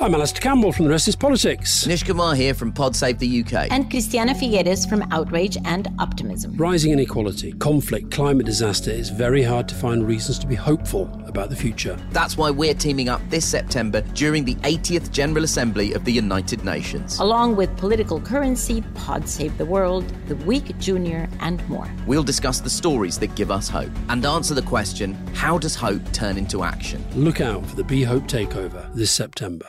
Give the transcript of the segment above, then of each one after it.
I'm Alistair Campbell from The Rest is Politics. Nish Kumar here from Pod Save the UK. And Christiana Figueres from Outrage and Optimism. Rising inequality, conflict, climate disaster, it's very hard to find reasons to be hopeful about the future. That's why we're teaming up this September during the 80th General Assembly of the United Nations. Along with Political Currency, Pod Save the World, The Week Junior, and more. We'll discuss the stories that give us hope and answer the question, how does hope turn into action? Look out for the Be Hope Takeover this September.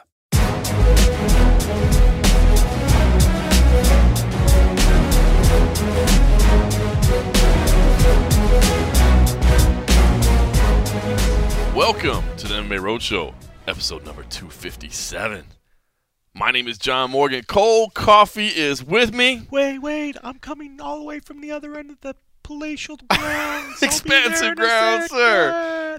Welcome to the MMA Roadshow, episode number 257. My name is John Morgan. Cold Coffee is with me. Wait, I'm coming all the way from the other end of the palatial grounds. Expansive grounds, sir.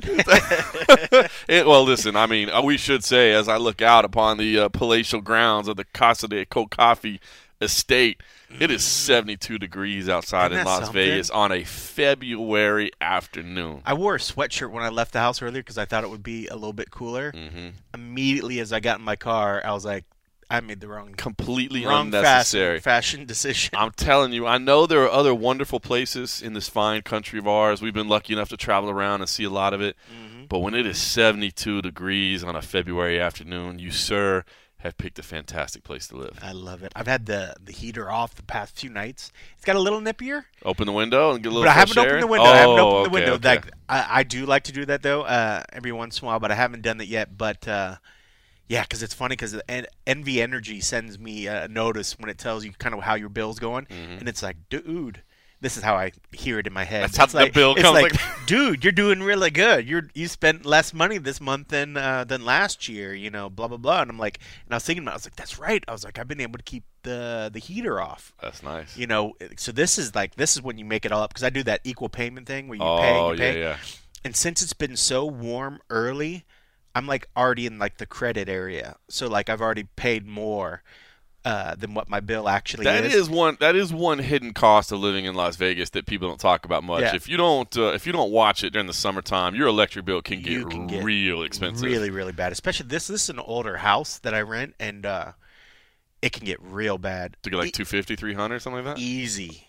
Well, listen, I mean, we should say, as I look out upon the palatial grounds of the Casa de Cold Coffee estate, it is 72 degrees outside in Las Vegas on a February afternoon. I wore a sweatshirt when I left the house earlier because I thought it would be a little bit cooler. Mm-hmm. Immediately as I got in my car, I was like, I made the wrong unnecessary fashion decision. I'm telling you, I know there are other wonderful places in this fine country of ours. We've been lucky enough to travel around and see a lot of it. Mm-hmm. But when it is 72 degrees on a February afternoon, you, sir, have picked a fantastic place to live. I love it. I've had the heater off the past few nights. It's got a little nippier. Open the window and get a little fresh air? But I haven't opened the window. Okay. Like, I do like to do that, though, every once in a while, but I haven't done it yet. But, yeah, because it's funny because Envy Energy sends me a notice when it tells you kind of how your bill's going. Mm-hmm. And it's like, dude. This is how I hear it in my head. That's how the bill comes. It's like, dude, you're doing really good. You spent less money this month than last year. You know, blah blah blah. And I'm like, and I was thinking about it, I was like, that's right. I was like, I've been able to keep the heater off. That's nice. You know, so this is when you make it all up because I do that equal payment thing where you pay. Yeah. And since it's been so warm early, I'm like already in like the credit area. So like I've already paid more than what my bill actually is. That is one hidden cost of living in Las Vegas that people don't talk about much. Yeah. If you don't watch it during the summertime, your electric bill can get real expensive. Really, really bad. Especially this is an older house that I rent, and it can get real bad. To get like $250, $300, something like that. Easy.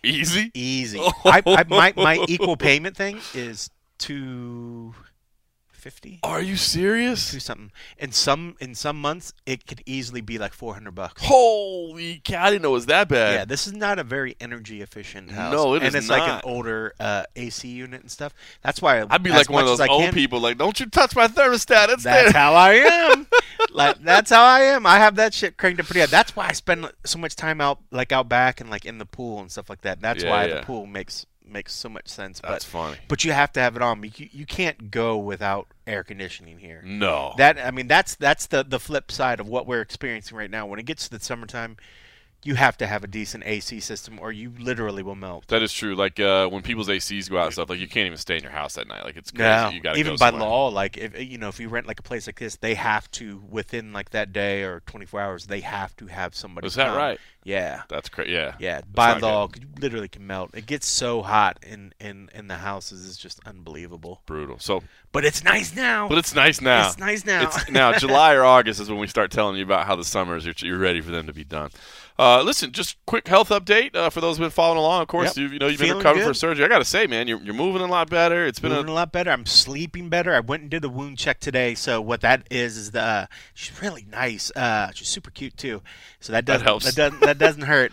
My equal payment thing is $250. Are you serious? Do something. In some months, it could easily be like $400. Holy cow! I didn't know it was that bad. Yeah, this is not a very energy efficient house. No, it is not. And it's like an older AC unit and stuff. That's why I'd be like one of those old people. Like, don't you touch my thermostat? That's how I am. That's how I am. I have that shit cranked up pretty high. That's why I spend so much time out back and like in the pool and stuff like that. That's why the pool makes so much sense. That's funny. But you have to have it on. You can't go without air conditioning here. No. That's the flip side of what we're experiencing right now. When it gets to the summertime, you have to have a decent AC system or you literally will melt. That is true. Like when people's ACs go out and stuff, like you can't even stay in your house at night. Like it's crazy. No, you gotta even go by somewhere. law, like if you rent like a place like this, they have to within like that day or 24 hours, they have to have somebody. Is that come. right? Yeah. That's crazy. Yeah. Yeah. By law, you literally can melt. It gets so hot in the houses, it's just unbelievable. Brutal. So. But it's nice now. It's nice now. Now, July or August is when we start telling you about how the summers you're ready for them to be done. Listen, just quick health update for those who've been following along. Of course, you've been recovered from surgery. I got to say, man, you're moving a lot better. It's been moving a lot better. I'm sleeping better. I went and did a wound check today. So what that is she's really nice. She's super cute too. So that helps. That doesn't hurt.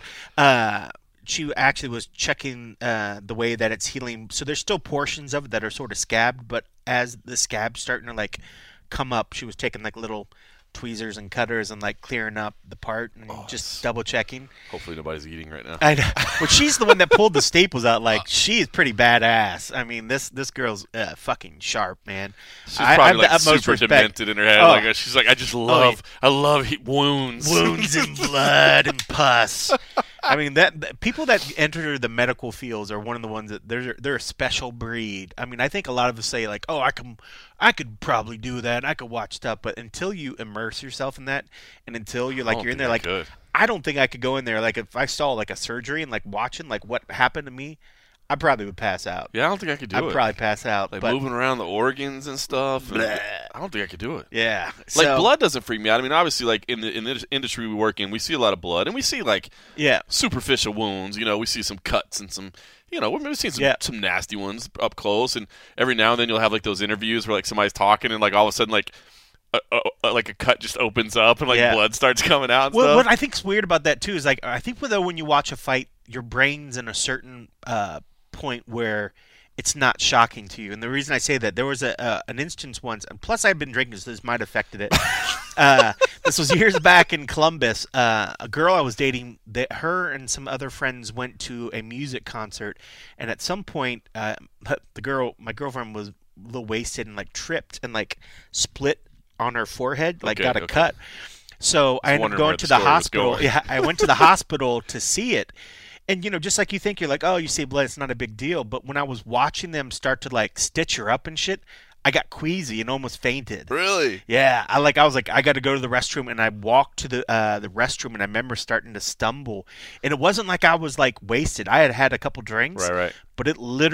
She actually was checking the way that it's healing. So there's still portions of it that are sort of scabbed, but as the scab's starting to like come up, she was taking like little tweezers and cutters and like clearing up the part and just double checking. Hopefully nobody's eating right now. I know. Well, she's the one that pulled the staples out. Like she's pretty badass. I mean, this girl's fucking sharp, man. She's probably like super respect. demented in her head. Like she's like, I love wounds, and blood and pus. I mean, that people that enter the medical fields are one of the ones that they're a special breed. I mean, I think a lot of us say like, oh, I could probably do that. I could watch stuff, but until you immerse yourself in that, and until you're in there, like, I don't think I could go in there. Like, if I saw like a surgery and like watching like what happened to me, I probably would pass out. Yeah, I don't think I could do it. I'd probably pass out. Like but, moving around the organs and stuff. And Bleh. I don't think I could do it. Yeah. Like So, blood doesn't freak me out. I mean, obviously, like in the industry we work in, we see a lot of blood, and we see like yeah. superficial wounds. You know, we see some cuts and some. You know, we've seen some nasty ones up close, and every now and then you'll have like those interviews where like somebody's talking, and like all of a sudden like a cut just opens up and like blood starts coming out. And stuff. What I think's weird about that too is like I think when you watch a fight, your brain's in a certain point where it's not shocking to you. And the reason I say that, there was an instance once, and plus I've been drinking, so this might have affected it. This was years back in Columbus. A girl I was dating, her and some other friends went to a music concert, and at some point, my girlfriend was a little wasted and like tripped and like split on her forehead, like got a cut. So I ended up going to the hospital. Yeah, I went to the hospital to see it. And, you know, just like you think, you're like, oh, you see blood, it's not a big deal. But when I was watching them start to, like, stitch her up and shit, I got queasy and almost fainted. Really? Yeah. I was like, I got to go to the restroom. And I walked to the restroom, and I remember starting to stumble. And it wasn't like I was, like, wasted. I had a couple drinks. Right. But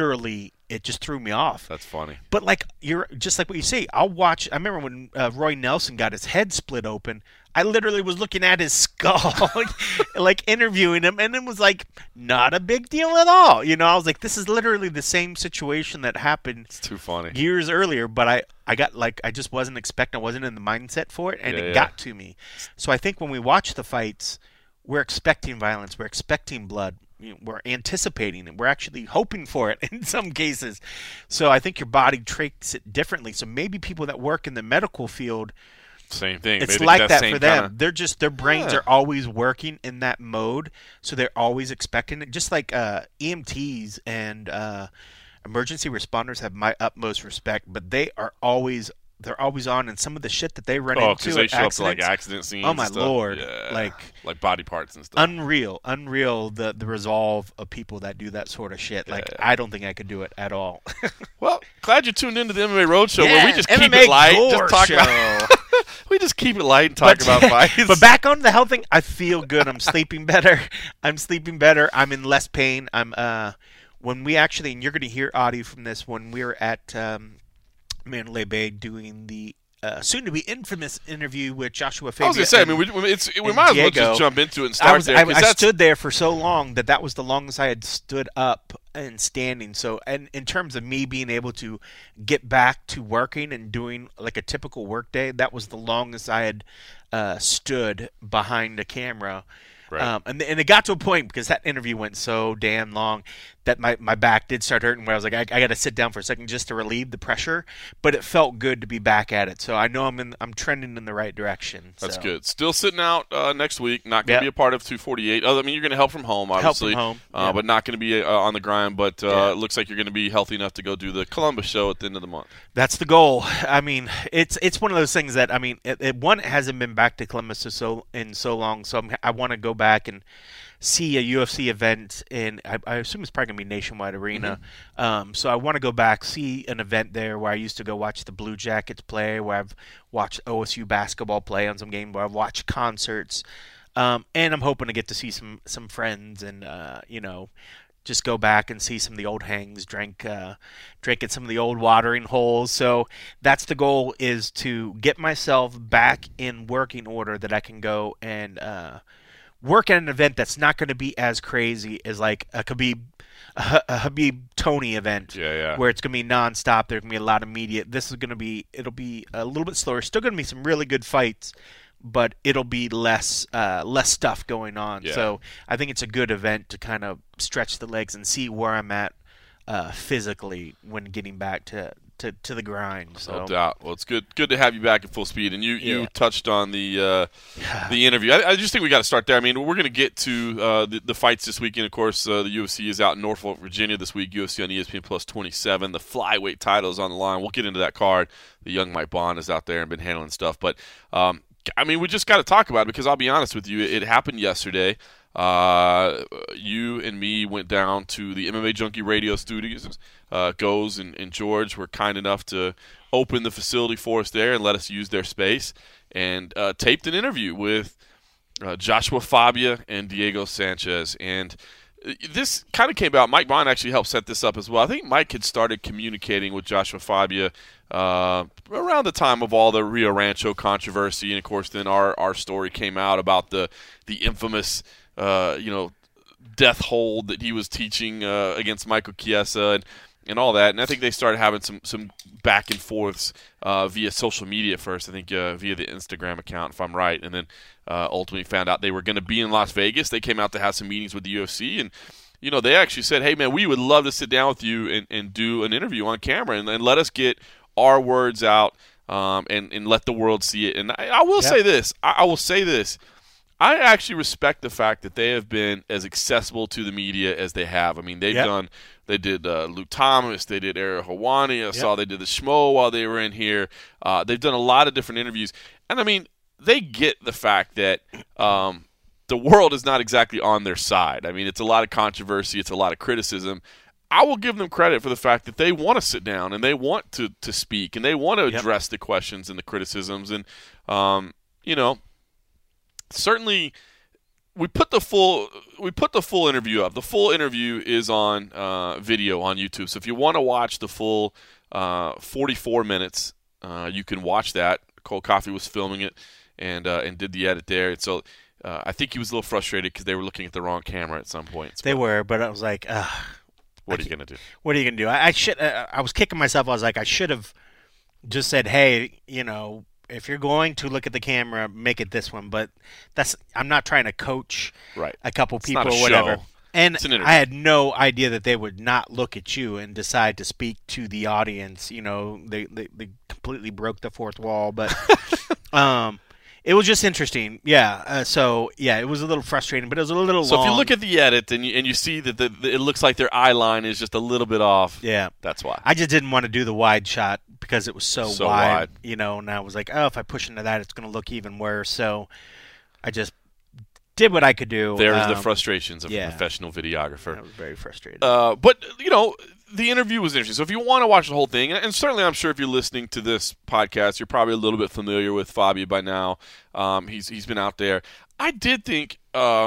it just threw me off. That's funny. But, like, you're just like what you say. I remember when Roy Nelson got his head split open, I literally was looking at his skull, like interviewing him, and it was like not a big deal at all. You know, I was like, this is literally the same situation that happened. It's too funny. Years earlier, but I got like I just wasn't expecting. I wasn't in the mindset for it, and it got to me. So I think when we watch the fights, we're expecting violence, we're expecting blood. We're anticipating it. We're actually hoping for it in some cases. So I think your body treats it differently. So maybe people that work in the medical field, same thing. It's like that for them. They're just their brains are always working in that mode, so they're always expecting it. Just like EMTs and emergency responders have my utmost respect, but they're always on, and some of the shit that they run into because they show up to like accident scenes. Oh my stuff. Lord! Yeah. Like body parts and stuff. Unreal. The resolve of people that do that sort of shit. Like I don't think I could do it at all. Well, glad you tuned into the MMA Roadshow where we just MMA keep it light. Gore just talk show. about. We just keep it light and talk about fights. But back on the health thing, I feel good. I'm sleeping better. I'm in less pain. When we actually, and you're going to hear audio from this, when we were at Mandalay Bay doing the soon-to-be infamous interview with Joshua Fabia. I was going to say, we might as well just jump into it and start there. I stood there for so long that was the longest I had stood up and standing. So, and in terms of me being able to get back to working and doing like a typical work day, that was the longest I had stood behind a camera. Right. And it got to a point, because that interview went so damn long, that my back did start hurting, where I was like, I got to sit down for a second just to relieve the pressure. But it felt good to be back at it. So I know I'm trending in the right direction. That's good. Still sitting out next week. Not going to be a part of 248. I mean, you're going to help from home, obviously. Help from home. But not going to be on the grind. But it looks like you're going to be healthy enough to go do the Columbus show at the end of the month. That's the goal. I mean, it's one of those things that, I mean, it hasn't been back to Columbus in so long. So I want to go back and see a UFC event, and I assume it's probably going to be Nationwide Arena. Mm-hmm. So I want to go back, see an event there where I used to go watch the Blue Jackets play, where I've watched OSU basketball play on some game, where I've watched concerts. And I'm hoping to get to see some friends and, just go back and see some of the old hangs, drink at some of the old watering holes. So that's the goal, is to get myself back in working order that I can go and work at an event that's not going to be as crazy as like a Khabib Tony event, where it's going to be nonstop. There's going to be a lot of media. This is going to be, it'll be a little bit slower. Still going to be some really good fights, but it'll be less stuff going on. Yeah. So I think it's a good event to kind of stretch the legs and see where I'm at physically when getting back to the grind. So. No doubt. Well, it's good to have you back at full speed. And you touched on the interview. I just think we got to start there. I mean, we're going to get to the fights this weekend. Of course, the UFC is out in Norfolk, Virginia this week. UFC on ESPN Plus 27. The flyweight title is on the line. We'll get into that card. The young Mike Bond is out there and been handling stuff. But, I mean, we just got to talk about it, because I'll be honest with you, it happened yesterday. You and me went down to the MMA Junkie Radio studios. Goes and George were kind enough to open the facility for us there and let us use their space, and taped an interview with Joshua Fabia and Diego Sanchez. And this kind of came about. Mike Bond actually helped set this up as well. I think Mike had started communicating with Joshua Fabia around the time of all the Rio Rancho controversy, and of course, then our story came out about the infamous, death hold that he was teaching against Michael Chiesa and all that. And I think they started having some back and forths via social media first. I think via the Instagram account, if I'm right, and then ultimately found out they were going to be in Las Vegas. They came out to have some meetings with the UFC, and they actually said, "Hey, man, we would love to sit down with you and do an interview on camera and let us get our words out and let the world see it." And I will say this. I will say this. I actually respect the fact that they have been as accessible to the media as they have. I mean, they did Luke Thomas, they did Ariel Helwani. I saw they did the Schmo while they were in here. They've done a lot of different interviews. And, I mean, they get the fact that the world is not exactly on their side. I mean, it's a lot of controversy. It's a lot of criticism. I will give them credit for the fact that they want to sit down and they want to speak and they want to address the questions and the criticisms. And, certainly we put the full interview up. The full interview is on video on YouTube. So if you want to watch the full 44 minutes, you can watch that. Cold Coffee was filming it and did the edit there. And so I think he was a little frustrated because they were looking at the wrong camera at some points. They were, but I was like, what are you going to do? What are you going to do? I was kicking myself. I was like, I should have just said, hey, if you're going to look at the camera, make it this one. But I'm not trying to coach a couple people or whatever. Show. And I had no idea that they would not look at you and decide to speak to the audience. They completely broke the fourth wall. But it was just interesting. Yeah. It was a little frustrating, but it was a little long. So if you look at the edit and you see that it looks like their eye line is just a little bit off. Yeah. That's why. I just didn't want to do the wide shot because it was so wide. And I was like, if I push into that, it's going to look even worse. So I just did what I could do. There's the frustrations of a professional videographer. I was very frustrated. But, the interview was interesting. So if you want to watch the whole thing, and certainly I'm sure if you're listening to this podcast, you're probably a little bit familiar with Fabio by now. He's been out there. I did think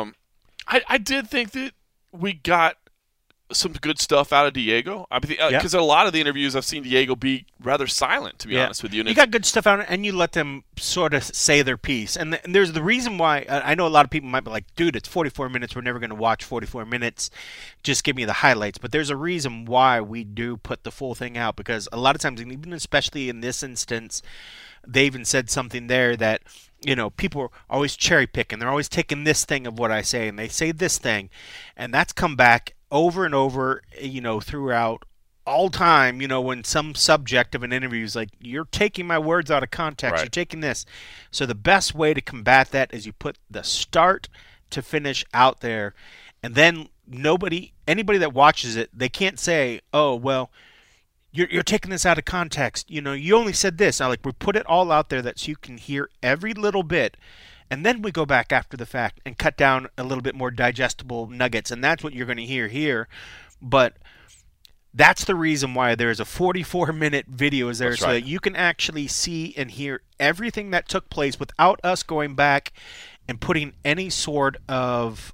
I did think that we got some good stuff out of Diego. Because a lot of the interviews I've seen Diego be rather silent, to be honest with you. And you got good stuff out, and you let them sort of say their piece. And there's the reason why. I know a lot of people might be like, dude, it's 44 minutes. We're never going to watch 44 minutes. Just give me the highlights. But there's a reason why we do put the full thing out, because a lot of times, and even especially in this instance, they even said something there that, people are always cherry picking. They're always taking this thing of what I say, and they say this thing. And that's come back over and over, throughout all time, when some subject of an interview is like, you're taking my words out of context, You're taking this. So the best way to combat that is you put the start to finish out there, and then anybody that watches it, they can't say, oh, well, you're taking this out of context. You only said this. We put it all out there so you can hear every little bit. And then we go back after the fact and cut down a little bit more digestible nuggets. And that's what you're going to hear here. But that's the reason why there's a 44-minute video is there, that you can actually see and hear everything that took place without us going back and putting any sort of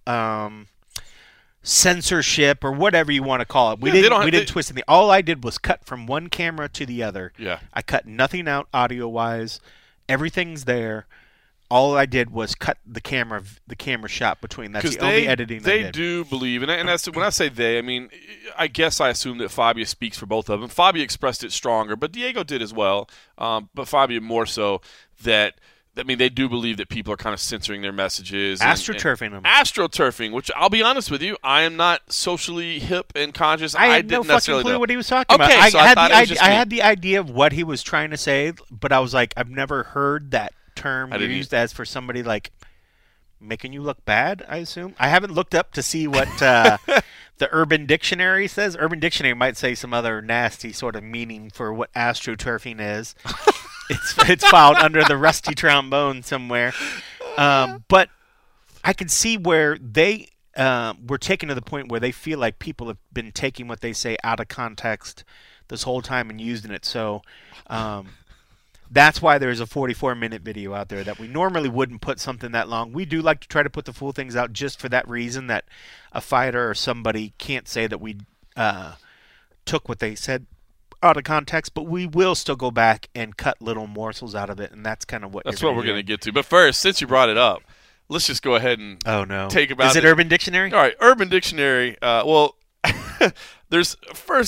censorship or whatever you want to call it. We didn't twist anything. All I did was cut from one camera to the other. Yeah. I cut nothing out audio-wise. Everything's there. All I did was cut the camera shot between. That's the only editing I did. They do believe, and that's, when I say they, I mean, I guess I assume that Fabio speaks for both of them. Fabio expressed it stronger, but Diego did as well. But Fabio more so that. I mean, they do believe that people are kind of censoring their messages. AstroTurfing them. AstroTurfing, which I'll be honest with you, I am not socially hip and conscious. I had no fucking clue what he was talking about. Okay, so I had the idea of what he was trying to say, but I was like, I've never heard that term used as for somebody like making you look bad, I assume. I haven't looked up to see what the Urban Dictionary says. Urban Dictionary might say some other nasty sort of meaning for what AstroTurfing is. It's filed under the rusty trombone somewhere. But I could see where they were taken to the point where they feel like people have been taking what they say out of context this whole time and using it. So That's why there's a 44-minute video out there that we normally wouldn't put something that long. We do like to try to put the full things out just for that reason, that a fighter or somebody can't say that we took what they said out of context, but we will still go back and cut little morsels out of it, and that's kind of what we're going to get to. But first, since you brought it up, let's just go ahead and take about Is it Urban Dictionary? All right, Urban Dictionary. Well, the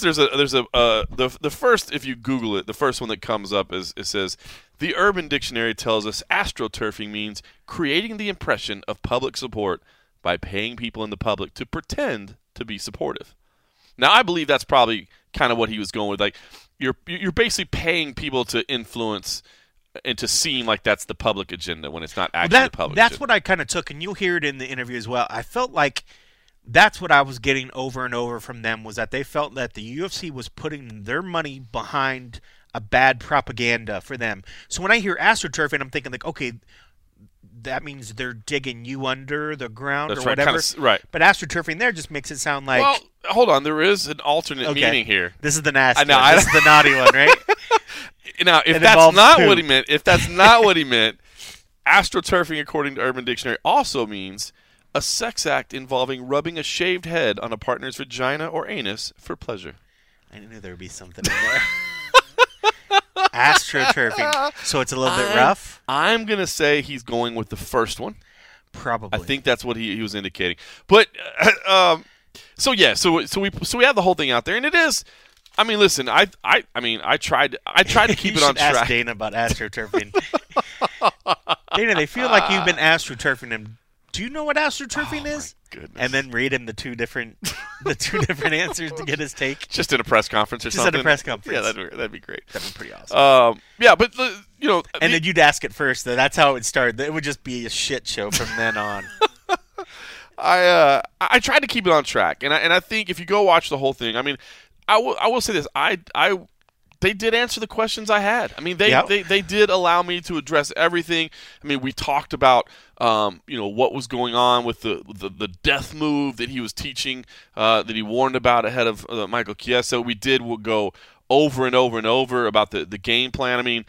first, if you Google it, the first one that comes up is, it says, the Urban Dictionary tells us astroturfing means creating the impression of public support by paying people in the public to pretend to be supportive. Now, I believe that's probably kind of what he was going with. Like, you're basically paying people to influence and to seem like that's the public agenda when it's not actually the public agenda. That's what I kind of took, and you'll hear it in the interview as well. I felt like that's what I was getting over and over from them, was that they felt that the UFC was putting their money behind a bad propaganda for them. So when I hear astroturfing, I'm thinking like, okay, that means they're digging you under the ground or whatever. Right. But astroturfing there just makes it sound like... Well, hold on. There is an alternate meaning here. This is the nasty one. This is the naughty one, right? Now, if that's not what he meant, astroturfing, according to Urban Dictionary, also means a sex act involving rubbing a shaved head on a partner's vagina or anus for pleasure. I knew there would be something in there. Astroturfing. So it's a little bit rough? I'm going to say he's going with the first one. Probably. I think that's what he was indicating. But, so we have the whole thing out there, and it is... I mean, listen. I tried to keep it on track. Ask Dana about astroturfing. Dana, they feel like you've been astroturfing him. Do you know what astroturfing is? Goodness. And then read him the two different answers to get his take. Just in a press conference or something. Just at a press conference. Yeah, that'd be great. That'd be pretty awesome. Yeah, but and then you'd ask it first. Though. That's how it would start. It would just be a shit show from then on. I tried to keep it on track, and I think if you go watch the whole thing, I mean. I will say this. They did answer the questions I had. I mean, they did allow me to address everything. I mean, we talked about what was going on with the death move that he was teaching, that he warned about ahead of Michael Chiesa. We'll go over and over and over about the game plan. I mean,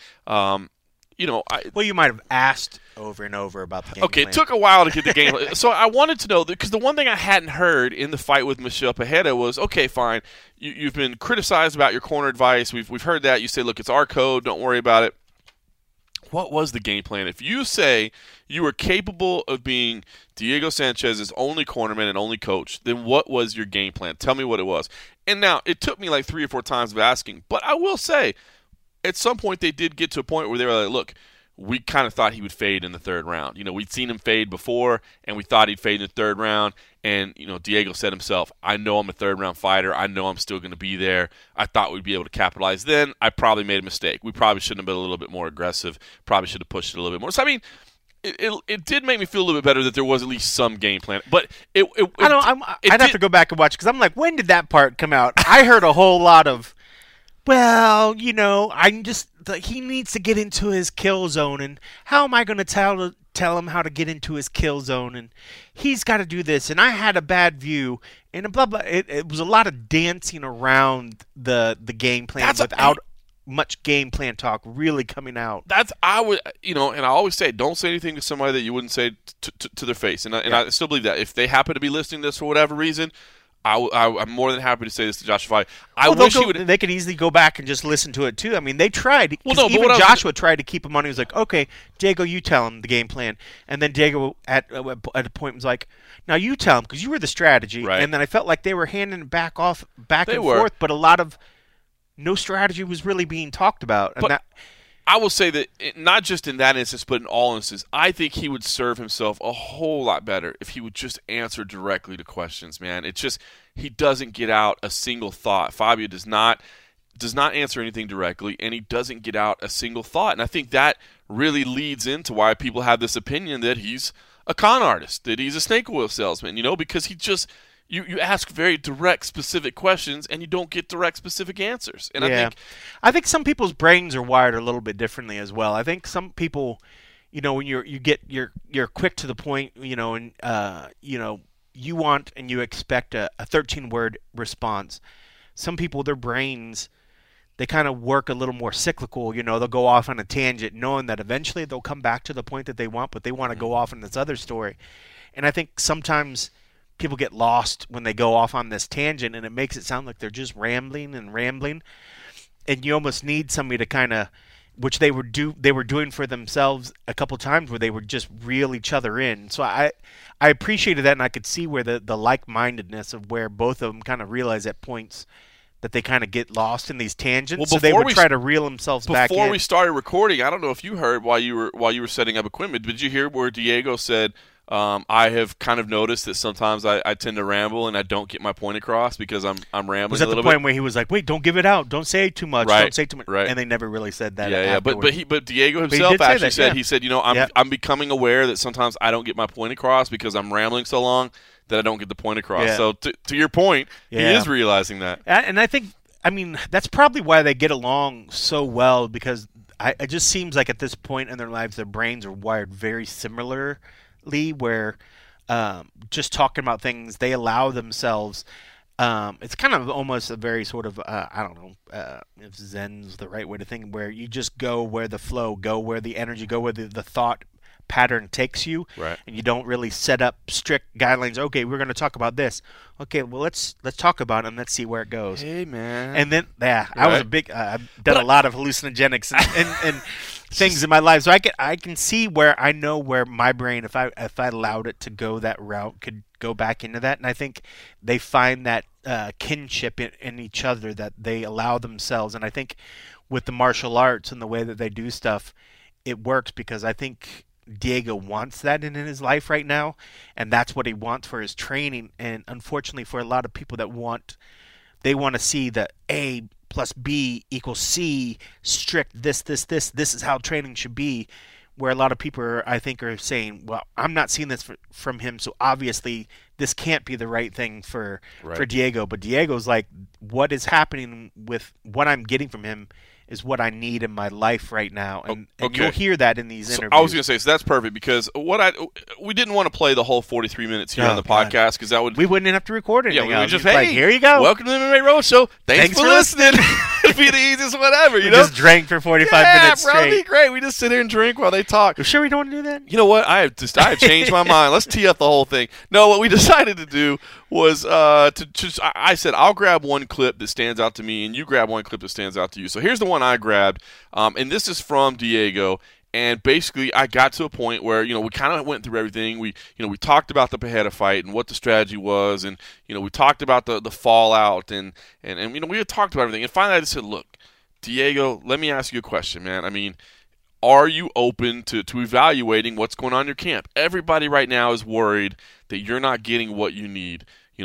you might have asked over and over about the game plan. It took a while to get the game plan. So I wanted to know, because the one thing I hadn't heard in the fight with Michel Pereira was, okay, fine, you've been criticized about your corner advice. We've heard that. You say, look, it's our code. Don't worry about it. What was the game plan? If you say you were capable of being Diego Sanchez's only cornerman and only coach, then what was your game plan? Tell me what it was. And now, it took me like 3 or 4 times of asking, but I will say, at some point they did get to a point where they were like, look, we kind of thought he would fade in the 3rd round. We'd seen him fade before, and we thought he'd fade in the 3rd round. And, Diego said himself, I know I'm a 3rd-round fighter. I know I'm still going to be there. I thought we'd be able to capitalize then. I probably made a mistake. We probably shouldn't have been a little bit more aggressive. Probably should have pushed it a little bit more. So, I mean, it did make me feel a little bit better that there was at least some game plan. But I'd have to go back and watch, because I'm like, when did that part come out? I heard a whole lot of, well, he needs to get into his kill zone, and how am I going to tell him how to get into his kill zone, and he's got to do this, and I had a bad view, and blah blah. It was a lot of dancing around the game plan without much game plan talk really coming out. And I always say, don't say anything to somebody that you wouldn't say to their face, and I still believe that if they happen to be listening to this for whatever reason. I'm more than happy to say this to Joshua. They could easily go back and just listen to it too. I mean, they tried. Joshua tried to keep him on. He was like, "Okay, Diego, you tell him the game plan." And then Diego at a point was like, "Now you tell him because you were the strategy." Right. And then I felt like they were handing it back and forth, but a lot of no strategy was really being talked about. I will say that not just in that instance, but in all instances, I think he would serve himself a whole lot better if he would just answer directly to questions, man. It's just he doesn't get out a single thought. Fabio does not answer anything directly, and he doesn't get out a single thought. And I think that really leads into why people have this opinion that he's a con artist, that he's a snake oil salesman, because he just – You ask very direct, specific questions, and you don't get direct, specific answers. And I think some people's brains are wired a little bit differently as well. I think some people, when you're quick to the point, and you want and you expect a 13-word response. Some people, their brains, they kind of work a little more cyclical. They'll go off on a tangent knowing that eventually they'll come back to the point that they want, but they want to go off on this other story. And I think sometimes people get lost when they go off on this tangent, and it makes it sound like they're just rambling. And you almost need somebody to kind of, which they were doing for themselves a couple times, where they would just reel each other in. So I appreciated that, and I could see where the like-mindedness of where both of them kind of realize at points that they kind of get lost in these tangents. So they would try to reel themselves back in. Before we started recording, I don't know if you heard while you were setting up equipment. Did you hear where Diego said, I have kind of noticed that sometimes I tend to ramble and I don't get my point across because I'm rambling. Was that a little the point bit? Where he was like, "Wait, don't give it out. Don't say too much. Right, don't say too much." right. And they never really said that. Yeah. Afterwards. But Diego himself did say actually that, said yeah. he said, I'm becoming aware that sometimes I don't get my point across because I'm rambling so long that I don't get the point across. Yeah. So to your point, he is realizing that. And I think, that's probably why they get along so well, because it just seems like at this point in their lives, their brains are wired very similarly, where just talking about things, they allow themselves. It's kind of almost a very sort of, I don't know if Zen's the right way to think, where you just go where the flow, go where the energy, go where the thought pattern takes you, right. And you don't really set up strict guidelines. Okay, we're going to talk about this. Okay, well let's talk about it and let's see where it goes. Hey man, and then right. I was a big. I've done a lot of hallucinogenics and things in my life, so I can see where I know where my brain, if I allowed it to go that route, could go back into that, and I think they find that kinship in each other, that they allow themselves, and I think with the martial arts and the way that they do stuff, it works because I think Diego wants that in his life right now, and that's what he wants for his training. And unfortunately, for a lot of people that want to see the A plus B equals C, strict this is how training should be, where a lot of people are saying, well, I'm not seeing this from him, so obviously this can't be the right thing for Diego. But Diego's like, what is happening with what I'm getting from him is what I need in my life right now, and you'll hear that in these interviews. I was going to say, so that's perfect, because we didn't want to play the whole 43 minutes here on the podcast, because that would... We wouldn't have to record anything. Yeah, we would just, like, here you go. Welcome to the MMA Roadshow. Thanks for listening. It'd be the easiest whatever, We just drank for 45 minutes straight. Yeah, bro, it'd be great. We just sit here and drink while they talk. You sure we don't want to do that? You know what? I have changed my mind. Let's tee up the whole thing. No, what we decided to do was I said, I'll grab one clip that stands out to me, and you grab one clip that stands out to you. So here's the one I grabbed, and this is from Diego. And basically, I got to a point where, we kind of went through everything. We talked about the Pereira fight and what the strategy was, and we talked about the fallout, and we had talked about everything. And finally, I just said, look, Diego, let me ask you a question, man. I mean, are you open to evaluating what's going on in your camp? Everybody right now is worried that you're not getting what you need.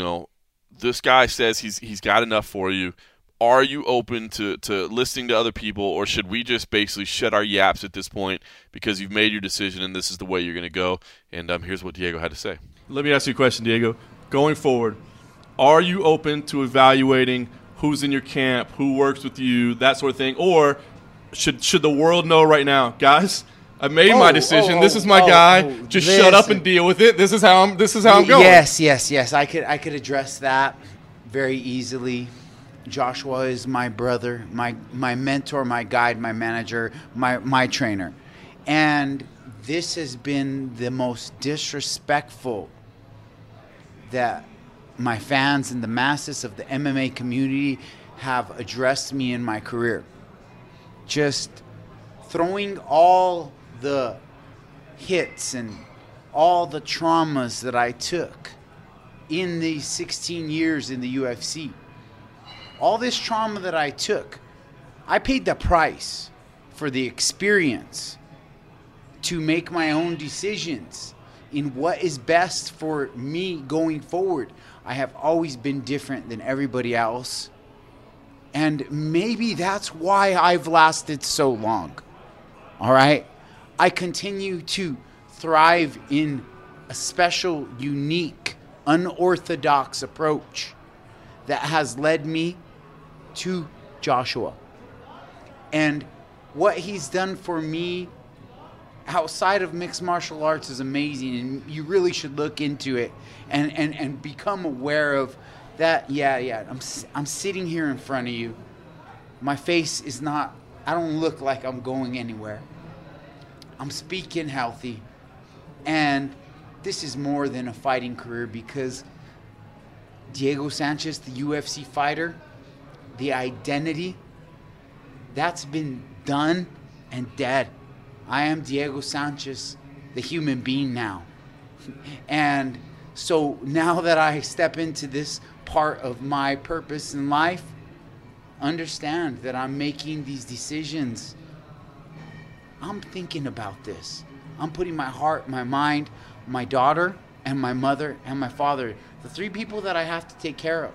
This guy says he's got enough for you. Are you open to listening to other people, or should we just basically shut our yaps at this point because you've made your decision and this is the way you're going to go? And here's what Diego had to say. Let me ask you a question, Diego. Going forward, are you open to evaluating who's in your camp, who works with you, that sort of thing? Or should the world know right now, guys, I made my decision. This is my guy. Just shut up and deal with it. This is how I'm going. Yes. I could address that very easily. Joshua is my brother, my mentor, my guide, my manager, my trainer. And this has been the most disrespectful that my fans and the masses of the MMA community have addressed me in my career. Just throwing all the hits and all the traumas that I took in these 16 years in the UFC. All this trauma that I took, I paid the price for the experience to make my own decisions in what is best for me going forward. I have always been different than everybody else. And maybe that's why I've lasted so long. All right? I continue to thrive in a special, unique, unorthodox approach that has led me to Joshua. And what he's done for me outside of mixed martial arts is amazing, and you really should look into it and become aware of that. I'm sitting here in front of you. My face is not, I don't look like I'm going anywhere. I'm speaking healthy. And this is more than a fighting career because Diego Sanchez, the UFC fighter, the identity, that's been done and dead. I am Diego Sanchez, the human being now. And so now that I step into this part of my purpose in life, understand that I'm making these decisions. I'm thinking about this. I'm putting my heart, my mind, my daughter, and my mother, and my father, the 3 people that I have to take care of.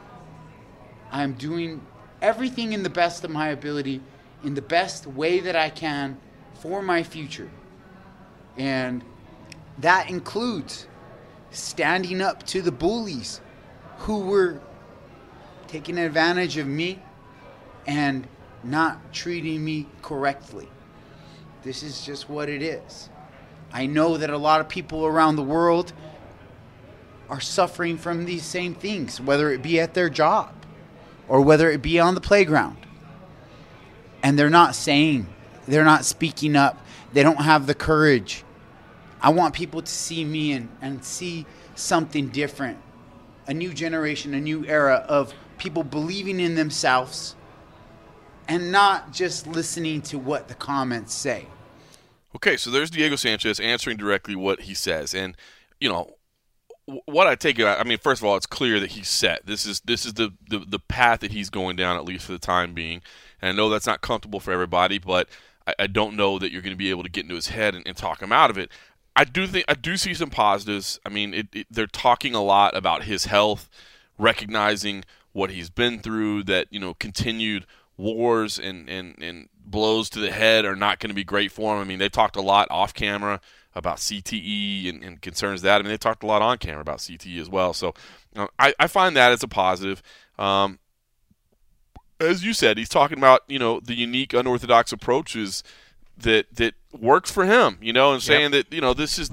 I'm doing everything in the best of my ability, in the best way that I can for my future. And that includes standing up to the bullies who were taking advantage of me and not treating me correctly. This is just what it is. I know that a lot of people around the world are suffering from these same things, whether it be at their job or whether it be on the playground. And they're not saying, they're not speaking up, they don't have the courage. I want people to see me and see something different. A new generation, a new era of people believing in themselves and not just listening to what the comments say. Okay, so there's Diego Sanchez answering directly what he says. And, you know, what I take it, I mean, first of all, it's clear that he's set. This is the path that he's going down, at least for the time being. And I know that's not comfortable for everybody, but I don't know that you're going to be able to get into his head and talk him out of it. I do see some positives. I mean, they're talking a lot about his health, recognizing what he's been through, that, you know, continued wars and blows to the head are not going to be great for him. I mean, they talked a lot off camera about CTE and concerns that. I mean, they talked a lot on camera about CTE as well. So I find that as a positive. As you said, he's talking about, you know, the unique unorthodox approaches that works for him, you know, and saying that, you know,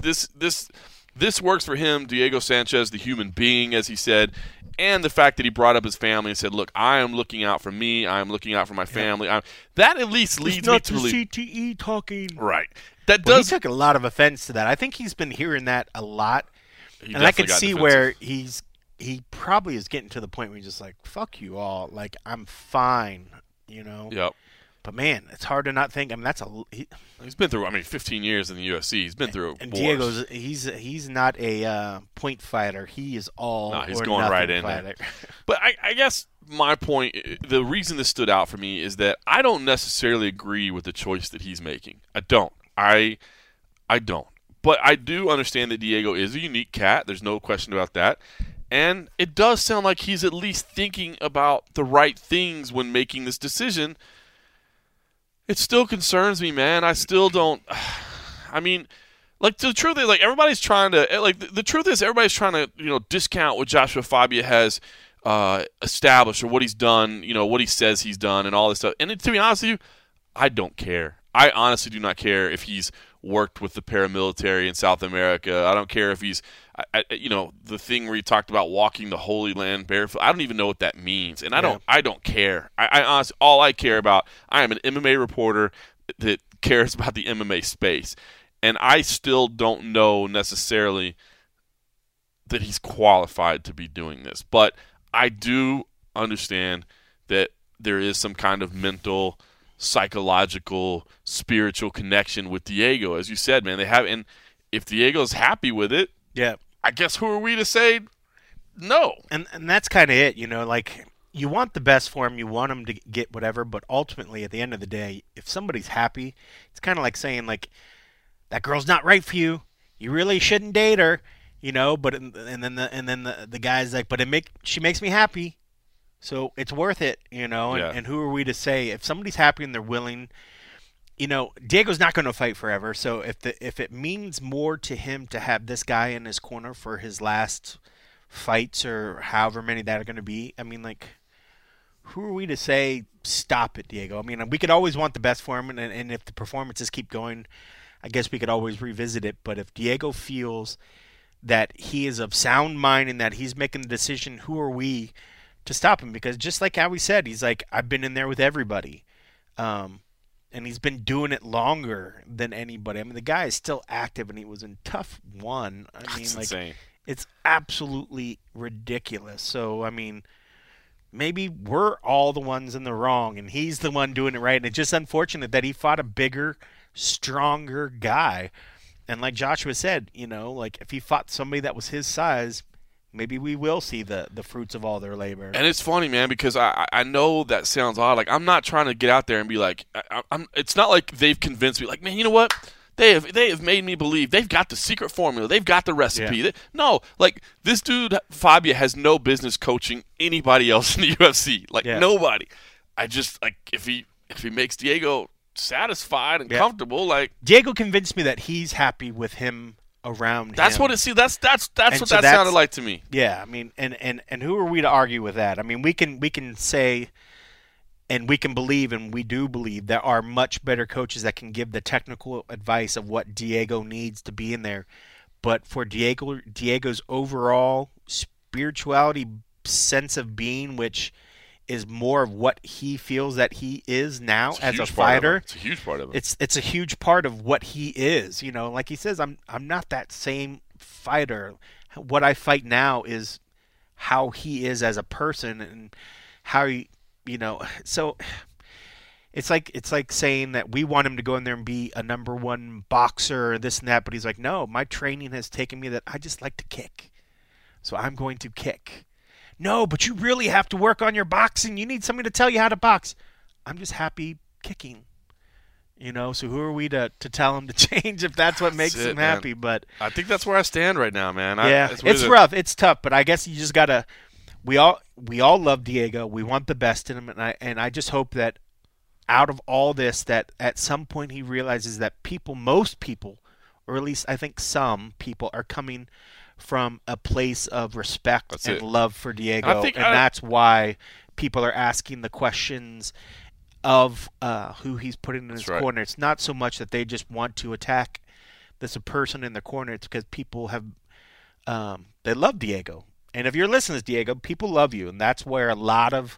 this works for him, Diego Sanchez, the human being, as he said, and the fact that he brought up his family and said, look, I am looking out for me, I am looking out for my family. That at least leads me to believe. CTE talking. Right. That does. He took a lot of offense to that. I think he's been hearing that a lot. He and I can definitely see got where he probably is getting to the point where he's just like, fuck you all. Like, I'm fine, you know? Yep. But, man, it's hard to not think. I mean, He's been through, 15 years in the UFC. He's been through and wars. Diego's, he's not a point fighter. He is all he's or going nothing right in fighter. there. But I guess my point, the reason this stood out for me is that I don't necessarily agree with the choice that he's making. I don't. I don't. But I do understand that Diego is a unique cat. There's no question about that. And it does sound like he's at least thinking about the right things when making this decision. It still concerns me, man. I still don't. I mean, like, the truth is, like, everybody's trying to, like, the truth is everybody's trying to, you know, discount what Joshua Fabia has established or what he's done, you know, what he says he's done and all this stuff. And to be honest with you, I don't care. I honestly do not care if he's worked with the paramilitary in South America. I don't care if he's, you know, the thing where he talked about walking the Holy Land barefoot. I don't even know what that means, and I don't care. I honestly, all I care about, I am an MMA reporter that cares about the MMA space, and I still don't know necessarily that he's qualified to be doing this. But I do understand that there is some kind of mental, psychological, spiritual connection with Diego. As you said, man, they have, and if Diego's happy with it, Yeah. I guess who are we to say no? And that's kind of it, you know, like, you want the best for him, you want him to get whatever, but ultimately, at the end of the day, if somebody's happy, it's kind of like saying, like, that girl's not right for you, you really shouldn't date her, you know, but, and then the guy's like, but she makes me happy, so it's worth it, you know, and who are we to say, if somebody's happy and they're willing, you know, Diego's not going to fight forever. So if it means more to him to have this guy in his corner for his last fights or however many that are going to be, I mean, like, who are we to say stop it, Diego? I mean, we could always want the best for him, and if the performances keep going, I guess we could always revisit it. But if Diego feels that he is of sound mind and that he's making the decision, who are we to stop him, because just like how he said, he's like, I've been in there with everybody. And he's been doing it longer than anybody. I mean, the guy is still active, and he was in Tough 1. That's insane. It's absolutely ridiculous. So, I mean, maybe we're all the ones in the wrong, and he's the one doing it right. And it's just unfortunate that he fought a bigger, stronger guy. And like Joshua said, like if he fought somebody that was his size, maybe we will see the fruits of all their labor. And it's funny, man, because I know that sounds odd. Like, I'm not trying to get out there and be like, it's not like they've convinced me. Like, man, you know what? They have made me believe they've got the secret formula. They've got the recipe. Yeah. No, like, this dude, Fabia, has no business coaching anybody else in the UFC. Like, nobody. I just, like, if he makes Diego satisfied and comfortable, like. Diego convinced me that he's happy with him around that's him. What it see that's what that sounded like to me. Yeah, I mean, and who are we to argue with that? I mean, we can say, and we can believe, and we do believe, there are much better coaches that can give the technical advice of what Diego needs to be in there. But for Diego's overall spirituality, sense of being, which is more of what he feels that he is now as a fighter. It's a huge part of it. It's a huge part of what he is. Like he says, I'm not that same fighter. What I fight now is how he is as a person, and how he, so it's like saying that we want him to go in there and be a number one boxer, this and that, but he's like, no, my training has taken me that I just like to kick, so I'm going to kick. No, but you really have to work on your boxing. You need somebody to tell you how to box. I'm just happy kicking. So who are we to tell him to change if that's what makes him happy? Man. But I think that's where I stand right now, man. It's rough. It's tough, but I guess you just got to – we all love Diego. We want the best in him, and I just hope that out of all this, that at some point he realizes that most people, or at least I think some people, are coming – from a place of respect and love for Diego, that's why people are asking the questions of who he's putting in his corner. It's not so much that they just want to attack this person in the corner. It's because people have they love Diego, and if you're listening to Diego, people love you, and that's where a lot of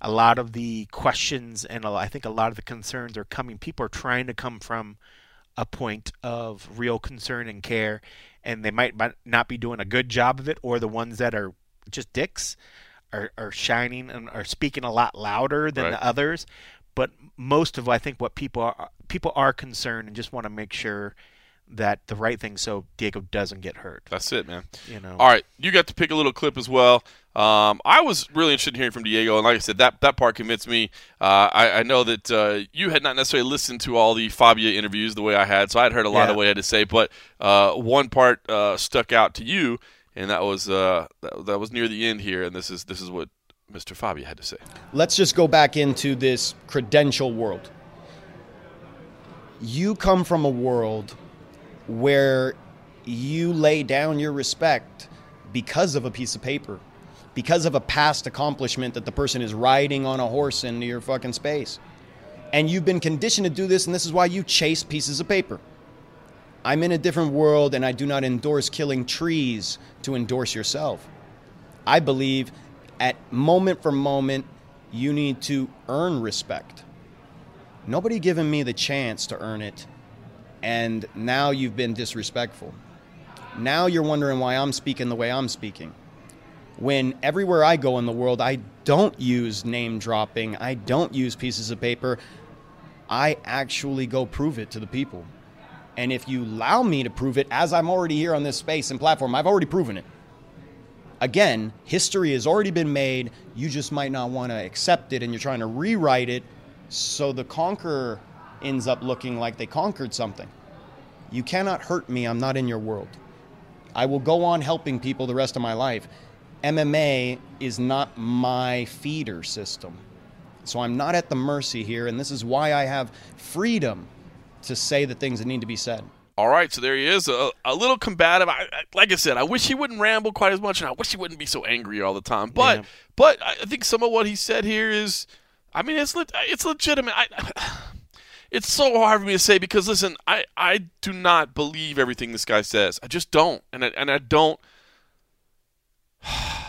the questions and I think a lot of the concerns are coming. People are trying to come from a point of real concern and care, and they might not be doing a good job of it, or the ones that are just dicks are shining and are speaking a lot louder than the others. But most of, I think, what people are concerned and just want to make sure that the right thing so Diego doesn't get hurt. That's it, man. All right, you got to pick a little clip as well. I was really interested in hearing from Diego, and like I said, that part convinced me. I know that you had not necessarily listened to all the Fabia interviews the way I had, so I had heard a lot of what he had to say, but one part stuck out to you, and that was near the end here, and this is what Mr. Fabia had to say. Let's just go back into this credential world. You come from a world where you lay down your respect because of a piece of paper, because of a past accomplishment that the person is riding on a horse into your fucking space. And you've been conditioned to do this, and this is why you chase pieces of paper. I'm in a different world, and I do not endorse killing trees to endorse yourself. I believe at moment for moment, you need to earn respect. Nobody given me the chance to earn it, and now you've been disrespectful. Now you're wondering why I'm speaking the way I'm speaking. When everywhere I go in the world, I don't use name dropping, I don't use pieces of paper. I actually go prove it to the people. And if you allow me to prove it, as I'm already here on this space and platform, I've already proven it. Again, history has already been made. You just might not want to accept it, and you're trying to rewrite it so the conqueror ends up looking like they conquered something. You cannot hurt me. I'm not in your world. I will go on helping people the rest of my life. MMA is not my feeder system. So I'm not at the mercy here, and this is why I have freedom to say the things that need to be said. All right, so there he is, a little combative. Like I said, I wish he wouldn't ramble quite as much, and I wish he wouldn't be so angry all the time. But I think some of what he said here is, I mean, it's legitimate. It's so hard for me to say because, listen, I do not believe everything this guy says. I just don't, and I don't.